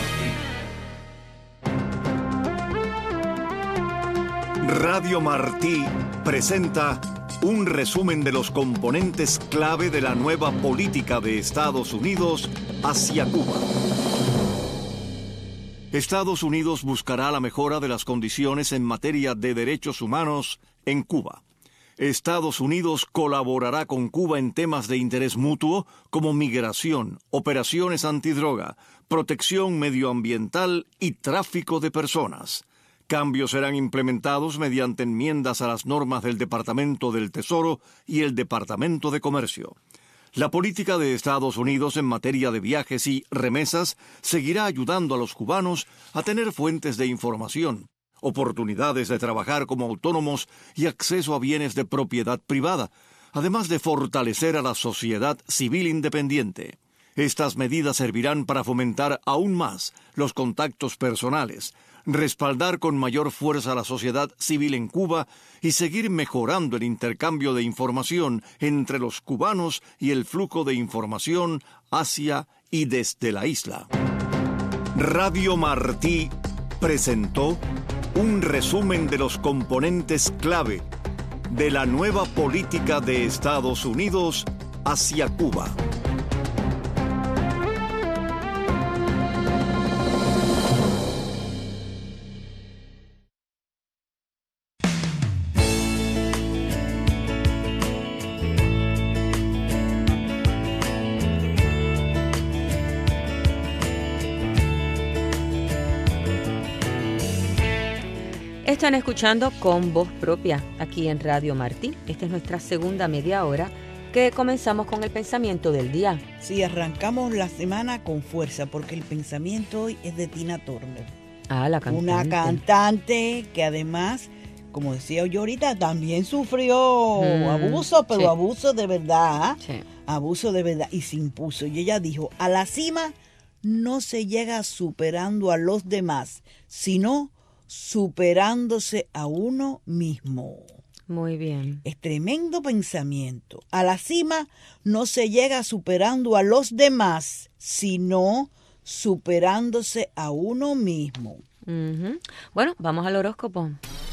Radio Martí presenta un resumen de los componentes clave de la nueva política de Estados Unidos hacia Cuba. Estados Unidos buscará la mejora de las condiciones en materia de derechos humanos en Cuba. Estados Unidos colaborará con Cuba en temas de interés mutuo como migración, operaciones antidroga, protección medioambiental y tráfico de personas. Cambios serán implementados mediante enmiendas a las normas del Departamento del Tesoro y el Departamento de Comercio. La política de Estados Unidos en materia de viajes y remesas seguirá ayudando a los cubanos a tener fuentes de información, oportunidades de trabajar como autónomos y acceso a bienes de propiedad privada, además de fortalecer a la sociedad civil independiente. Estas medidas servirán para fomentar aún más los contactos personales, respaldar con mayor fuerza a la sociedad civil en Cuba y seguir mejorando el intercambio de información entre los cubanos y el flujo de información hacia y desde la isla. Radio Martí presentó un resumen de los componentes clave de la nueva política de Estados Unidos hacia Cuba. Están escuchando Con Voz Propia aquí en Radio Martí. Esta es nuestra segunda media hora que comenzamos con el pensamiento del día. Sí, arrancamos la semana con fuerza porque el pensamiento hoy es de Tina Turner. Ah, la cantante. Una cantante que además, como decía yo ahorita, también sufrió abuso, pero sí, abuso de verdad. Sí. Abuso de verdad y se impuso. Y ella dijo, a la cima no se llega superando a los demás, sino superándose a uno mismo. Muy bien. Es tremendo pensamiento. A la cima no se llega superando a los demás, sino superándose a uno mismo. Uh-huh. Bueno, vamos al horóscopo.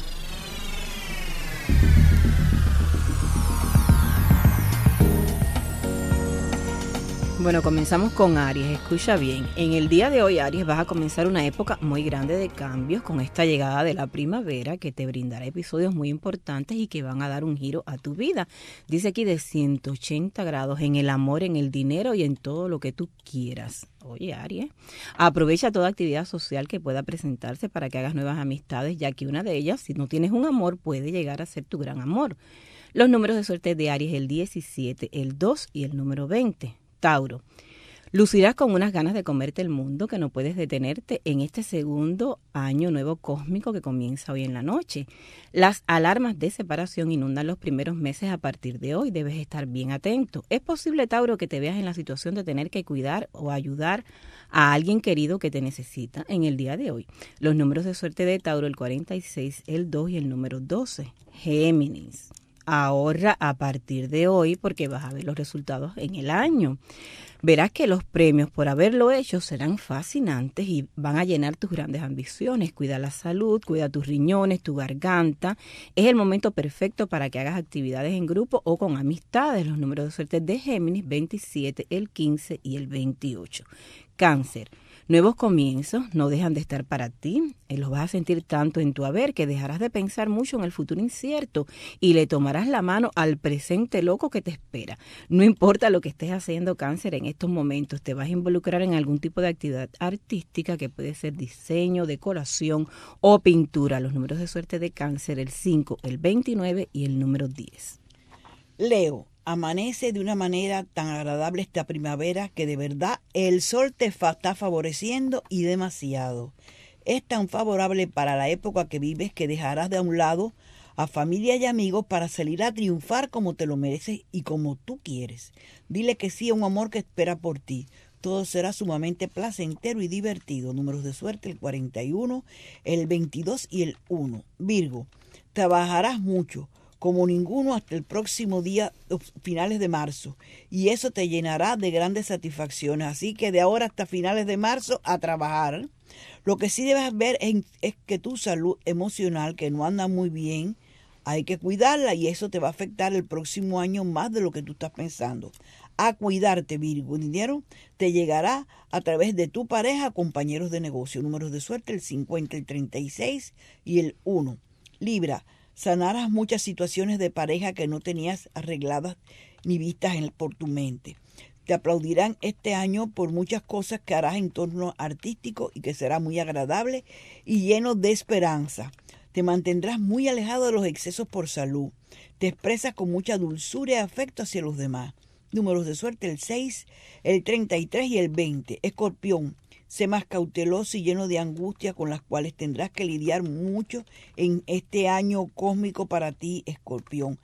Bueno, comenzamos con Aries. Escucha bien. En el día de hoy, Aries, vas a comenzar una época muy grande de cambios con esta llegada de la primavera que te brindará episodios muy importantes y que van a dar un giro a tu vida. Dice aquí de 180 grados en el amor, en el dinero y en todo lo que tú quieras. Oye, Aries, aprovecha toda actividad social que pueda presentarse para que hagas nuevas amistades, ya que una de ellas, si no tienes un amor, puede llegar a ser tu gran amor. Los números de suerte de Aries, el 17, el 2 y el número 20. Tauro, lucirás con unas ganas de comerte el mundo que no puedes detenerte en este segundo año nuevo cósmico que comienza hoy en la noche. Las alarmas de separación inundan los primeros meses a partir de hoy. Debes estar bien atento. Es posible, Tauro, que te veas en la situación de tener que cuidar o ayudar a alguien querido que te necesita en el día de hoy. Los números de suerte de Tauro, el 46, el 2 y el número 12. Géminis. Ahorra a partir de hoy porque vas a ver los resultados en el año. Verás que los premios por haberlo hecho serán fascinantes y van a llenar tus grandes ambiciones. Cuida la salud, cuida tus riñones, tu garganta. Es el momento perfecto para que hagas actividades en grupo o con amistades. Los números de suerte de Géminis, 27, el 15 y el 28. Cáncer. Nuevos comienzos no dejan de estar para ti. Los vas a sentir tanto en tu haber que dejarás de pensar mucho en el futuro incierto y le tomarás la mano al presente loco que te espera. No importa lo que estés haciendo, Cáncer, en estos momentos te vas a involucrar en algún tipo de actividad artística que puede ser diseño, decoración o pintura. Los números de suerte de Cáncer, el 5, el 29 y el número 10. Leo. Amanece de una manera tan agradable esta primavera que de verdad el sol te está favoreciendo y demasiado. Es tan favorable para la época que vives que dejarás de a un lado a familia y amigos para salir a triunfar como te lo mereces y como tú quieres. Dile que sí a un amor que espera por ti. Todo será sumamente placentero y divertido. Números de suerte, el 41, el 22 y el 1. Virgo, trabajarás mucho como ninguno hasta el próximo día, finales de marzo. Y eso te llenará de grandes satisfacciones. Así que de ahora hasta finales de marzo a trabajar. Lo que sí debes ver es que tu salud emocional, que no anda muy bien, hay que cuidarla y eso te va a afectar el próximo año más de lo que tú estás pensando. A cuidarte, Virgo. Dinero te llegará a través de tu pareja, compañeros de negocio. Números de suerte, el 50, el 36 y el 1. Libra. Sanarás muchas situaciones de pareja que no tenías arregladas ni vistas por tu mente. Te aplaudirán este año por muchas cosas que harás en torno artístico y que será muy agradable y lleno de esperanza. Te mantendrás muy alejado de los excesos por salud. Te expresas con mucha dulzura y afecto hacia los demás. Números de suerte, el 6, el 33 y el 20. Escorpión. Sé más cauteloso y lleno de angustia con las cuales tendrás que lidiar mucho en este año cósmico para ti, Escorpión.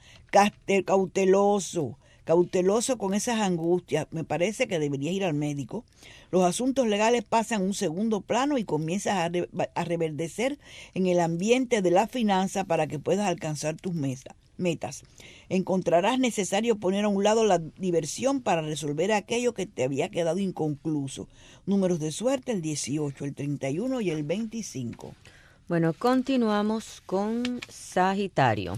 Cauteloso con esas angustias. Me parece que deberías ir al médico. Los asuntos legales pasan a un segundo plano y comienzas a reverdecer en el ambiente de la finanza para que puedas alcanzar tus metas. Encontrarás necesario poner a un lado la diversión para resolver aquello que te había quedado inconcluso. Números de suerte, el 18, el 31 y el 25. Bueno, continuamos con Sagitario.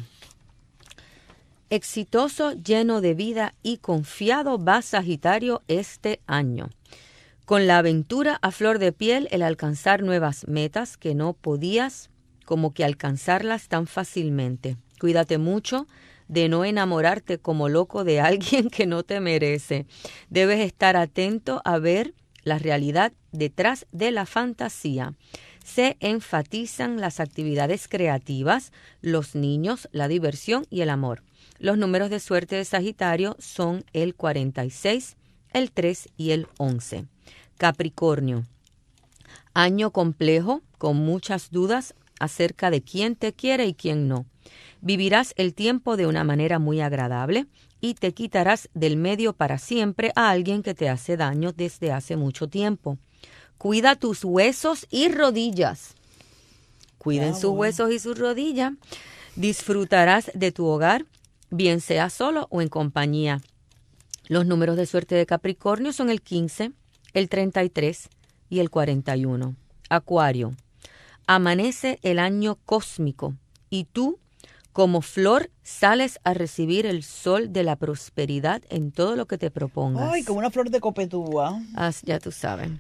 Exitoso, lleno de vida y confiado va Sagitario este año. Con la aventura a flor de piel, el alcanzar nuevas metas que no podías como que alcanzarlas tan fácilmente. Cuídate mucho de no enamorarte como loco de alguien que no te merece. Debes estar atento a ver la realidad detrás de la fantasía. Se enfatizan las actividades creativas, los niños, la diversión y el amor. Los números de suerte de Sagitario son el 46, el 3 y el 11. Capricornio. Año complejo, con muchas dudas acerca de quién te quiere y quién no. Vivirás el tiempo de una manera muy agradable y te quitarás del medio para siempre a alguien que te hace daño desde hace mucho tiempo. Cuida tus huesos y rodillas. Cuiden sus huesos y sus rodillas. Disfrutarás de tu hogar, bien sea solo o en compañía. Los números de suerte de Capricornio son el 15, el 33 y el 41. Acuario. Amanece el año cósmico y tú, como flor, sales a recibir el sol de la prosperidad en todo lo que te propongas. Ay, como una flor de copetúa. Ya tú sabes.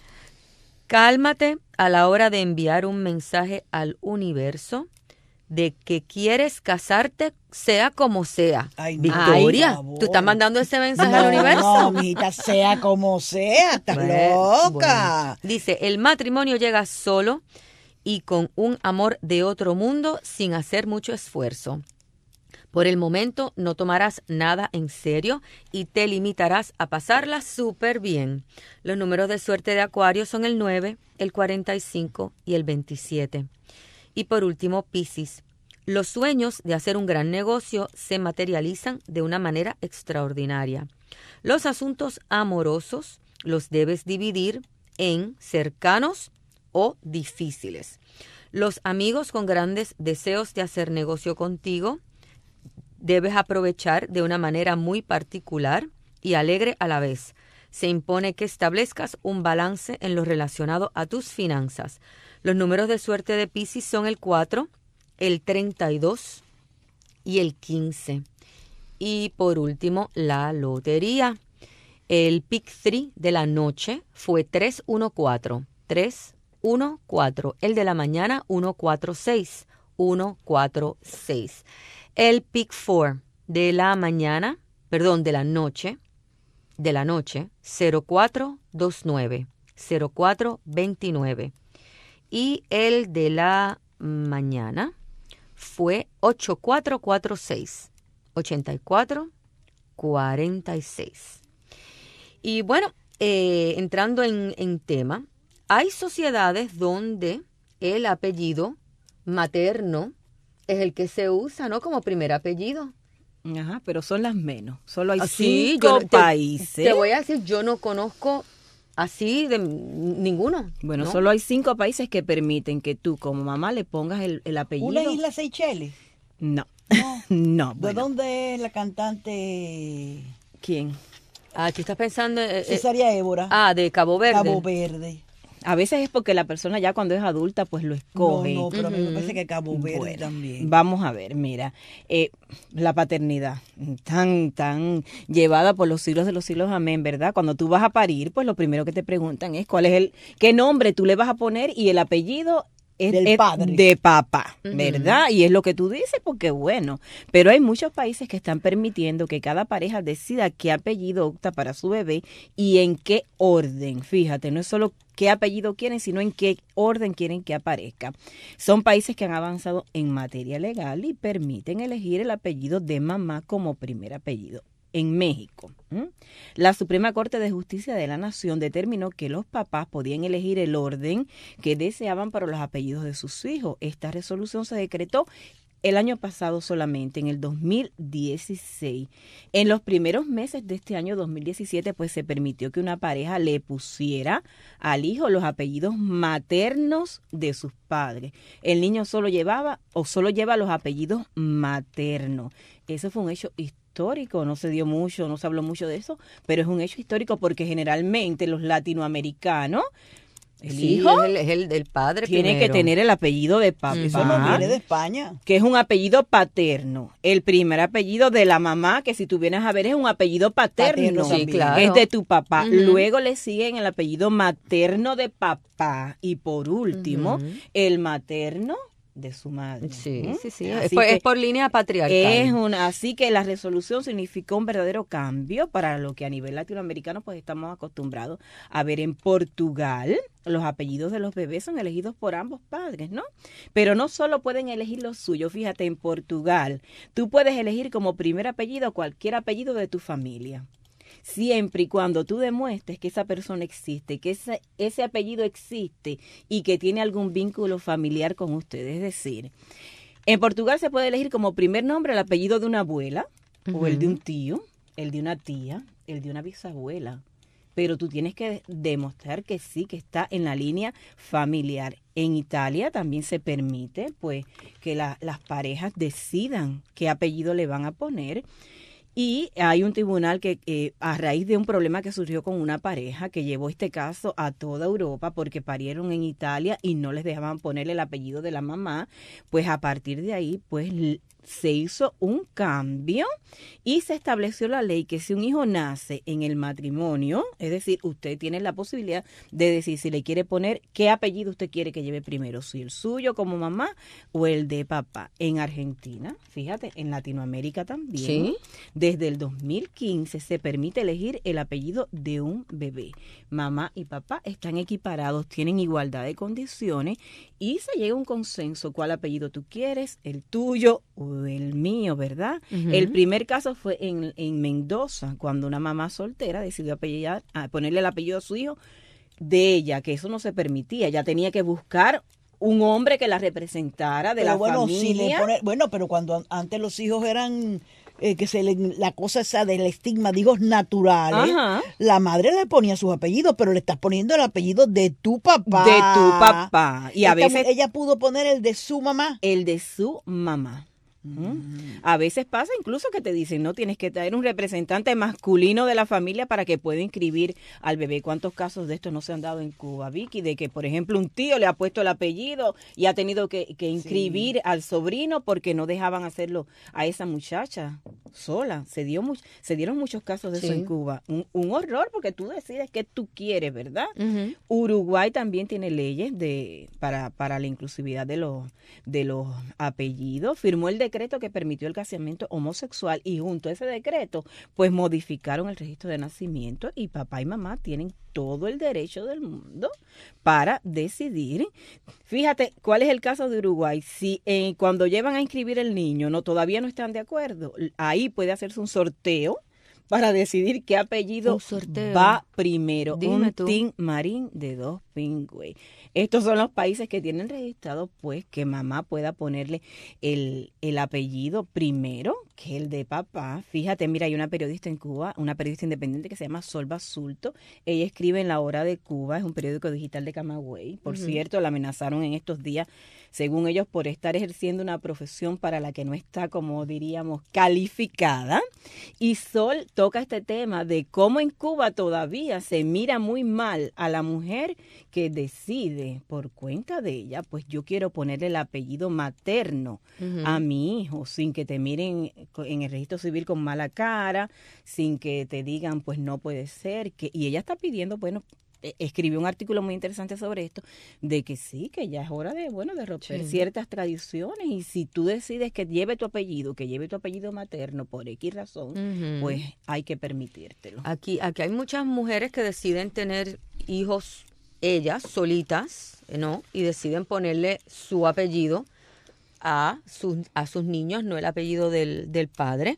Cálmate a la hora de enviar un mensaje al universo de que quieres casarte, sea como sea. Ay, Victoria, ¿tú estás mandando ese mensaje al universo? No, mijita, sea como sea, estás loca. Bueno. Dice, el matrimonio llega solo y con un amor de otro mundo sin hacer mucho esfuerzo. Por el momento no tomarás nada en serio y te limitarás a pasarla súper bien. Los números de suerte de Acuario son el 9, el 45 y el 27. Y por último, Piscis. Los sueños de hacer un gran negocio se materializan de una manera extraordinaria. Los asuntos amorosos los debes dividir en cercanos o difíciles. Los amigos con grandes deseos de hacer negocio contigo debes aprovechar de una manera muy particular y alegre a la vez. Se impone que establezcas un balance en lo relacionado a tus finanzas. Los números de suerte de Piscis son el 4, el 32 y el 15. Y por último, la lotería. El pick 3 de la noche fue 314. 314. El de la mañana 146. 146. El pick 4 de la mañana, de la noche 0429. 0429. Y el de la mañana fue 8446. 8446. Y bueno, entrando en tema, hay sociedades donde el apellido materno es el que se usa, ¿no? Como primer apellido. Ajá, pero son las menos. Solo hay sí, 5 países. Te voy a decir, yo no conozco así de ninguno. Bueno, ¿no? Solo hay 5 países que permiten que tú como mamá le pongas el apellido. ¿Una isla Seychelles? No. No. ¿De dónde es la cantante? ¿Quién? Tú estás pensando... Cesaria Évora. De Cabo Verde. Cabo Verde. A veces es porque la persona ya cuando es adulta pues lo escoge. No, pero a mí me parece que Cabo Verde también. Vamos a ver, mira, la paternidad tan llevada por los siglos de los siglos, amén, ¿verdad? Cuando tú vas a parir, pues lo primero que te preguntan es qué nombre tú le vas a poner y el apellido es padre. De papá, ¿verdad? Y es lo que tú dices porque bueno, pero hay muchos países que están permitiendo que cada pareja decida qué apellido opta para su bebé y en qué orden. Fíjate, no es solo qué apellido quieren, sino en qué orden quieren que aparezca. Son países que han avanzado en materia legal y permiten elegir el apellido de mamá como primer apellido. En México, la Suprema Corte de Justicia de la Nación determinó que los papás podían elegir el orden que deseaban para los apellidos de sus hijos. Esta resolución se decretó el año pasado solamente, en el 2016. En los primeros meses de este año 2017, pues se permitió que una pareja le pusiera al hijo los apellidos maternos de sus padres. El niño solo lleva los apellidos maternos. Eso fue un hecho histórico, no se dio mucho, no se habló mucho de eso, pero es un hecho histórico porque generalmente los latinoamericanos, el hijo es el del padre tiene primero. que tener el apellido de papá. Eso no viene de España. Que es un apellido paterno. El primer apellido de la mamá, que si tú vienes a ver es un apellido paterno. Sí, claro. Es de tu papá. Luego le siguen el apellido materno de papá. Y por último, el materno de su madre. Sí. Es por línea patriarcal. Así que la resolución significó un verdadero cambio para lo que a nivel latinoamericano pues estamos acostumbrados a ver. En Portugal los apellidos de los bebés son elegidos por ambos padres, ¿no? Pero no solo pueden elegir los suyos. Fíjate, en Portugal tú puedes elegir como primer apellido cualquier apellido de tu familia, siempre y cuando tú demuestres que esa persona existe, que ese apellido existe y que tiene algún vínculo familiar con ustedes. Es decir, en Portugal se puede elegir como primer nombre el apellido de una abuela, o el de un tío, el de una tía, el de una bisabuela. Pero tú tienes que demostrar que sí, que está en la línea familiar. En Italia también se permite pues que las parejas decidan qué apellido le van a poner. Y hay un tribunal que a raíz de un problema que surgió con una pareja que llevó este caso a toda Europa porque parieron en Italia y no les dejaban ponerle el apellido de la mamá, pues a partir de ahí pues se hizo un cambio y se estableció la ley que si un hijo nace en el matrimonio, es decir, usted tiene la posibilidad de decir si le quiere poner qué apellido usted quiere que lleve primero, si el suyo como mamá o el de papá. En Argentina, fíjate, en Latinoamérica también, ¿sí? Desde el 2015 se permite elegir el apellido de un bebé. Mamá y papá están equiparados, tienen igualdad de condiciones y se llega a un consenso cuál apellido tú quieres, el tuyo o el mío, ¿verdad? El primer caso fue en Mendoza, cuando una mamá soltera decidió ponerle el apellido a su hijo de ella, que eso no se permitía, ella tenía que buscar un hombre que la representara de la familia. Pero cuando antes los hijos eran la cosa esa del estigma, digo, naturales, la madre le ponía sus apellidos, pero le estás poniendo el apellido de tu papá. De tu papá. Y a veces ella pudo poner el de su mamá. El de su mamá. A veces pasa incluso que te dicen, no, tienes que traer un representante masculino de la familia para que pueda inscribir al bebé. ¿Cuántos casos de esto no se han dado en Cuba, Vicky? De que, por ejemplo, un tío le ha puesto el apellido y ha tenido que inscribir al sobrino porque no dejaban hacerlo a esa muchacha sola. Se dieron muchos casos de eso en Cuba. Un horror, porque tú decides qué tú quieres, ¿verdad? Uruguay también tiene leyes para la inclusividad de los apellidos. Firmó el decreto que permitió el casamiento homosexual y junto a ese decreto pues modificaron el registro de nacimiento y papá y mamá tienen todo el derecho del mundo para decidir. Fíjate, ¿cuál es el caso de Uruguay? Si cuando llevan a inscribir el niño todavía no están de acuerdo, ahí puede hacerse un sorteo para decidir qué apellido va primero. Dime un Tin Marín de 2 pingües. Estos son los países que tienen registrado pues que mamá pueda ponerle el apellido primero que el de papá. Fíjate, mira, hay una periodista en Cuba, una periodista independiente que se llama Sol Basulto. Ella escribe en La Hora de Cuba, es un periódico digital de Camagüey. Por cierto, la amenazaron en estos días, según ellos, por estar ejerciendo una profesión para la que no está, como diríamos, calificada. Y Sol toca este tema de cómo en Cuba todavía se mira muy mal a la mujer que decide por cuenta de ella, pues yo quiero ponerle el apellido materno a mi hijo, sin que te miren en el registro civil con mala cara, sin que te digan, pues no puede ser. Y ella está pidiendo, escribió un artículo muy interesante sobre esto, de que sí, que ya es hora de romper ciertas tradiciones, y si tú decides que lleve tu apellido materno por X razón, pues hay que permitírtelo. Aquí hay muchas mujeres que deciden tener hijos ellas solitas, ¿no? Y deciden ponerle su apellido a sus niños, no el apellido del padre.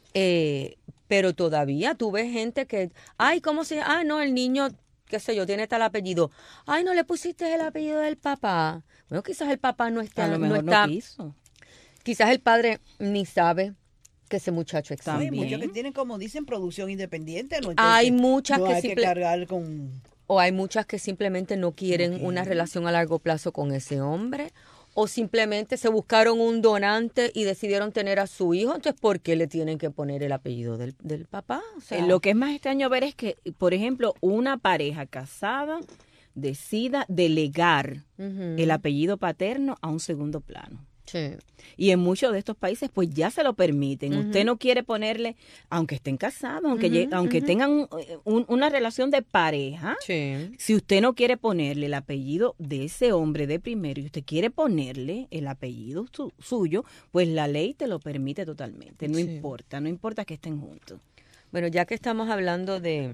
Pero todavía tú ves gente que, ¿cómo se llama? No, el niño, qué sé yo, tiene tal apellido. No le pusiste el apellido del papá. Bueno, quizás el papá no está. A lo mejor no quiso. Quizás el padre ni sabe que ese muchacho existe. Hay muchos que tienen, como dicen, producción independiente. ¿No? Entonces, hay muchas que cargar con... O hay muchas que simplemente no quieren una relación a largo plazo con ese hombre, o simplemente se buscaron un donante y decidieron tener a su hijo. Entonces, ¿por qué le tienen que poner el apellido del papá? O sea, lo que es más extraño ver es que, por ejemplo, una pareja casada decida delegar el apellido paterno a un segundo plano. Sí. Y en muchos de estos países pues ya se lo permiten. Usted no quiere ponerle, aunque estén casados, aunque tengan una relación de pareja, si usted no quiere ponerle el apellido de ese hombre de primero y usted quiere ponerle el apellido suyo, pues la ley te lo permite totalmente. No importa que estén juntos. Bueno, ya que estamos hablando de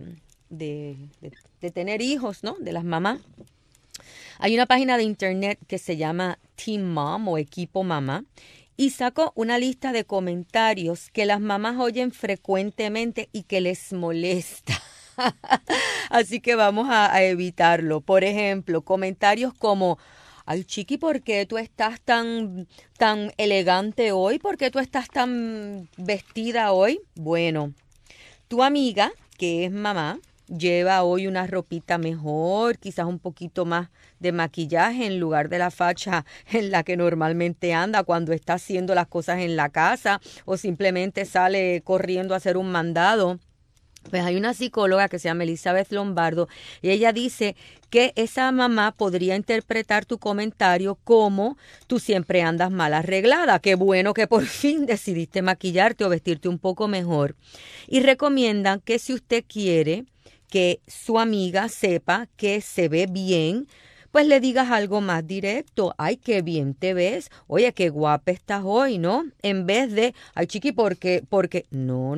tener hijos, ¿no? De las mamás. Hay una página de internet que se llama Team Mom o Equipo Mamá y sacó una lista de comentarios que las mamás oyen frecuentemente y que les molesta. Así que vamos a evitarlo. Por ejemplo, comentarios como: ay, Chiqui, ¿por qué tú estás tan elegante hoy? ¿Por qué tú estás tan vestida hoy? Bueno, tu amiga, que es mamá, lleva hoy una ropita mejor, quizás un poquito más de maquillaje en lugar de la facha en la que normalmente anda cuando está haciendo las cosas en la casa o simplemente sale corriendo a hacer un mandado. Pues hay una psicóloga que se llama Elizabeth Lombardo y ella dice que esa mamá podría interpretar tu comentario como: tú siempre andas mal arreglada, qué bueno que por fin decidiste maquillarte o vestirte un poco mejor. Y recomiendan que si usted quiere que su amiga sepa que se ve bien, pues le digas algo más directo. Ay, qué bien te ves. Oye, qué guapa estás hoy, ¿no? En vez de, ay, Chiqui, porque no.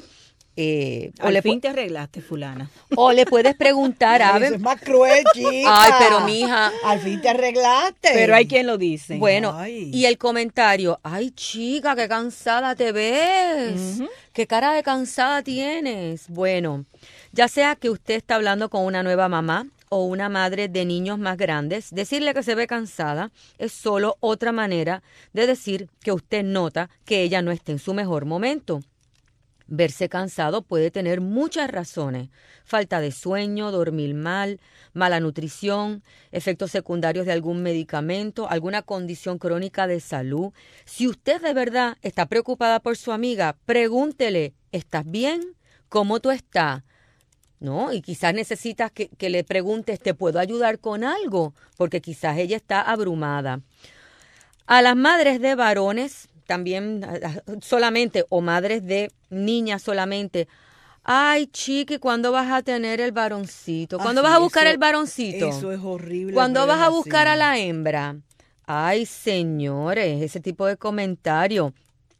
Al fin te arreglaste, fulana. O le puedes preguntar a... Eso es más cruel, chica. Ay, pero mija... Al fin te arreglaste. Pero hay quien lo dice. Bueno, y el comentario: ay, chica, qué cansada te ves. Qué cara de cansada tienes. Bueno, ya sea que usted está hablando con una nueva mamá o una madre de niños más grandes, decirle que se ve cansada es solo otra manera de decir que usted nota que ella no está en su mejor momento. Verse cansado puede tener muchas razones: falta de sueño, dormir mal, mala nutrición, efectos secundarios de algún medicamento, alguna condición crónica de salud. Si usted de verdad está preocupada por su amiga, pregúntele: ¿estás bien? ¿Cómo tú estás? ¿No? Y quizás necesitas que le preguntes: ¿te puedo ayudar con algo? Porque quizás ella está abrumada. A las madres de varones también solamente, o madres de niñas solamente: ay, Chiqui, ¿cuándo vas a tener el varoncito? ¿Cuándo vas a buscar el varoncito? Eso es horrible. ¿Cuándo vas a buscar a la hembra? Ay, señores, ese tipo de comentario.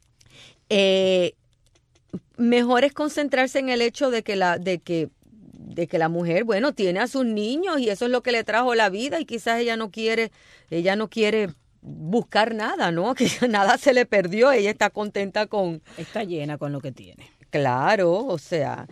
Mejor es concentrarse en el hecho de que la mujer, bueno, tiene a sus niños y eso es lo que le trajo la vida y quizás ella no quiere buscar nada, ¿no? Que nada se le perdió, ella está contenta con... Está llena con lo que tiene. Claro, o sea...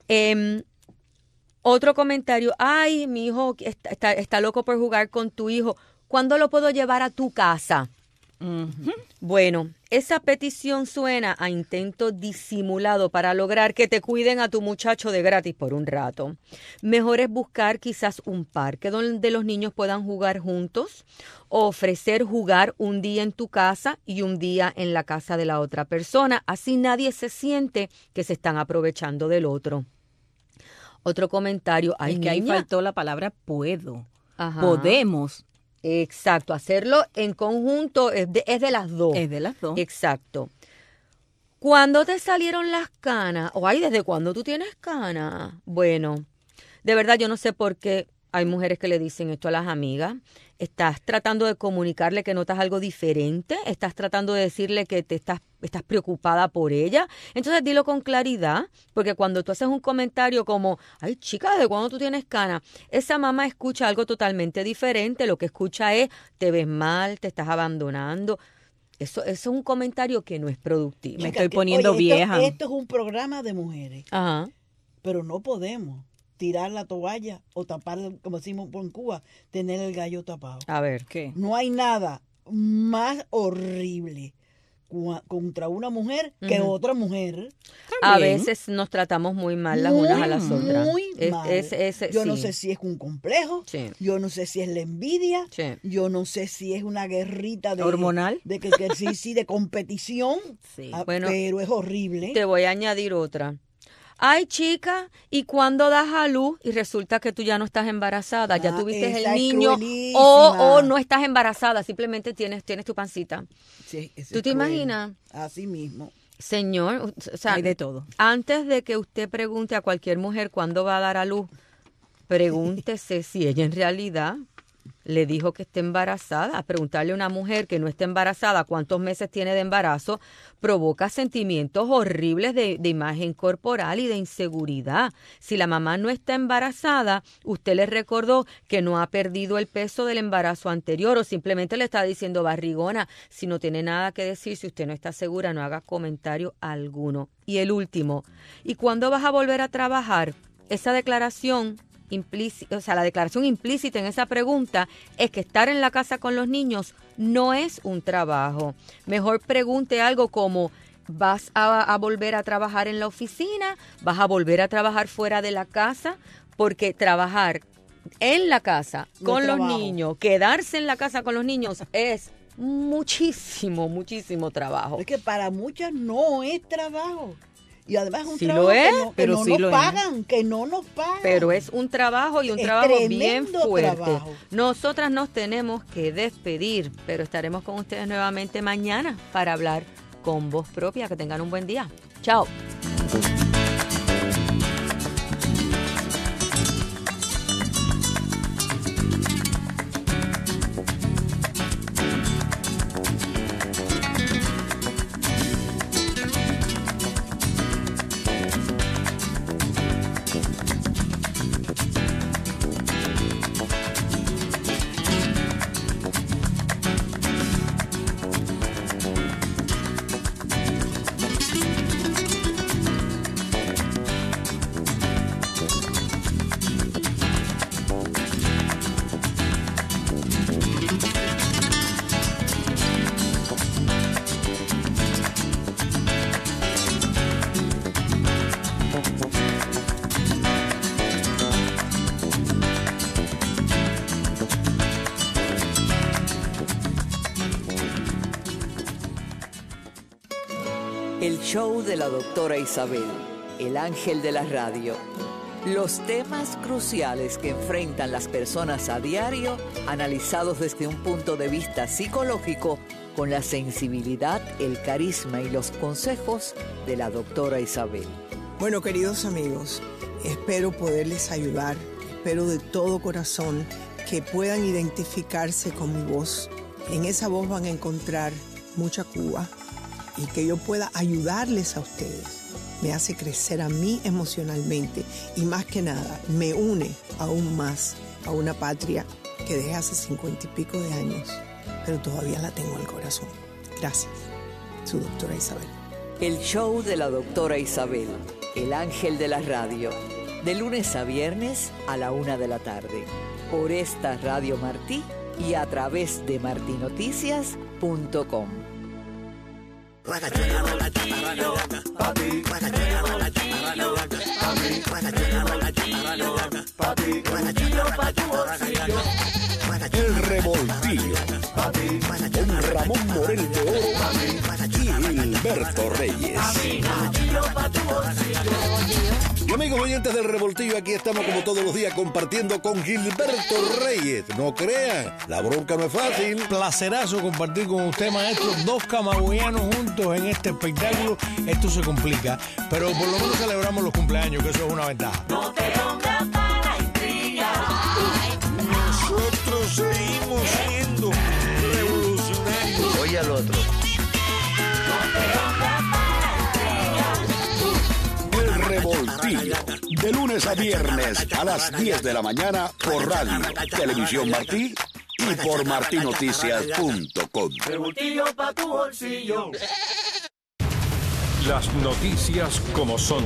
otro comentario: ay, mi hijo está loco por jugar con tu hijo, ¿cuándo lo puedo llevar a tu casa? Bueno, esa petición suena a intento disimulado para lograr que te cuiden a tu muchacho de gratis por un rato. Mejor es buscar quizás un parque donde los niños puedan jugar juntos, o ofrecer jugar un día en tu casa y un día en la casa de la otra persona. Así nadie se siente que se están aprovechando del otro. Otro comentario: ay, es que ahí faltó la palabra puedo. Ajá. Podemos. Exacto, hacerlo en conjunto es de las dos. Es de las dos. Exacto. ¿Cuándo te salieron las canas? O ay, ¿desde cuándo tú tienes canas? Bueno, de verdad yo no sé por qué hay mujeres que le dicen esto a las amigas. ¿Estás tratando de comunicarle que notas algo diferente? ¿Estás tratando de decirle que estás preocupada por ella? Entonces dilo con claridad, porque cuando tú haces un comentario como: ay, chica, ¿desde cuándo tú tienes canas? Esa mamá escucha algo totalmente diferente. Lo que escucha es: te ves mal, te estás abandonando. Eso es un comentario que no es productivo. Me estoy poniendo vieja. Esto es un programa de mujeres. Ajá. Pero no podemos tirar la toalla o tapar, como decimos en Cuba, tener el gallo tapado. A ver, ¿qué? No hay nada más horrible contra una mujer que otra mujer. A veces nos tratamos muy mal las unas a las otras. Muy mal. Yo no sé si es un complejo, yo no sé si es la envidia, yo no sé si es una guerrita de hormonal, de de competición, Bueno, pero es horrible. Te voy a añadir otra. Ay, chica, ¿y cuándo das a luz? Y resulta que tú ya no estás embarazada, ya tuviste el niño o no estás embarazada, simplemente tienes tu pancita. Sí, ¿Tú te imaginas? Así mismo. Señor, o sea, hay de todo. Antes de que usted pregunte a cualquier mujer cuándo va a dar a luz, pregúntese si ella en realidad le dijo que está embarazada. Preguntarle a una mujer que no está embarazada cuántos meses tiene de embarazo provoca sentimientos horribles de imagen corporal y de inseguridad. Si la mamá no está embarazada, usted le recordó que no ha perdido el peso del embarazo anterior o simplemente le está diciendo barrigona. Si no tiene nada que decir, si usted no está segura, no haga comentario alguno. Y el último, ¿y cuándo vas a volver a trabajar? Esa declaración la declaración implícita en esa pregunta es que estar en la casa con los niños no es un trabajo. Mejor pregunte algo como, ¿vas a volver a trabajar en la oficina? ¿Vas a volver a trabajar fuera de la casa? Porque trabajar en la casa con los niños, quedarse en la casa con los niños es muchísimo, muchísimo trabajo. Es que para muchas no es trabajo. Y además es un sí trabajo lo es, que no nos pagan, que no nos pagan. Pero es un trabajo y un trabajo bien fuerte. Trabajo. Nosotras nos tenemos que despedir, pero estaremos con ustedes nuevamente mañana para hablar con voz propia. Que tengan un buen día. Chao. El show de la doctora Isabel, el ángel de la radio. Los temas cruciales que enfrentan las personas a diario, analizados desde un punto de vista psicológico, con la sensibilidad, el carisma y los consejos de la doctora Isabel. Bueno, queridos amigos, espero poderles ayudar. Espero de todo corazón que puedan identificarse con mi voz. En esa voz van a encontrar mucha Cuba y que yo pueda ayudarles a ustedes. Me hace crecer a mí emocionalmente y más que nada me une aún más a una patria que dejé hace 50 y pico de años, pero todavía la tengo en el corazón. Gracias. Su doctora Isabel. El show de la doctora Isabel, el ángel de la radio, de lunes a viernes a la 1 de la tarde, por esta Radio Martí y a través de martinoticias.com. El Revoltillo con Ramón Morel de Oro y Gilberto Reyes. Y amigos oyentes del Revoltillo, aquí estamos como todos los días compartiendo con Gilberto Reyes. No crean, la bronca no es fácil. Placerazo compartir con usted, maestro, dos camagüeyanos juntos en este espectáculo. Esto se complica, pero por lo menos celebramos los cumpleaños, que eso es una ventaja. No te pongas para intrigar. Nosotros seguimos siendo revolucionarios. Oye al otro. El Revoltillo, de lunes a viernes a las 10 de la mañana por Radio, Televisión Martí y por martinoticias.com. Revoltillo pa' tu bolsillo. Las noticias como son.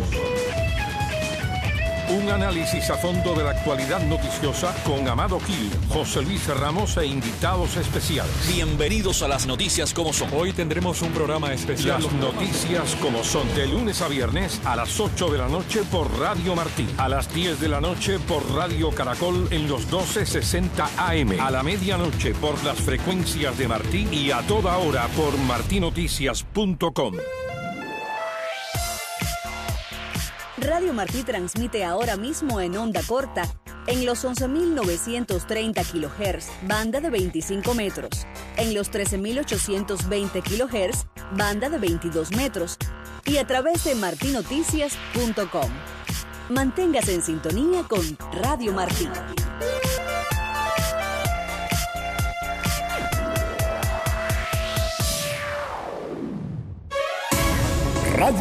Un análisis a fondo de la actualidad noticiosa con Amado Gil, José Luis Ramos e invitados especiales. Bienvenidos a las noticias como son. Hoy tendremos un programa especial. Las noticias como son, de lunes a viernes a las 8 de la noche por Radio Martí, a las 10 de la noche por Radio Caracol en los 1260 AM, a la medianoche por las frecuencias de Martí y a toda hora por martinoticias.com. Radio Martí transmite ahora mismo en onda corta en los 11.930 kHz, banda de 25 metros, en los 13.820 kHz, banda de 22 metros, y a través de martinoticias.com. Manténgase en sintonía con Radio Martí.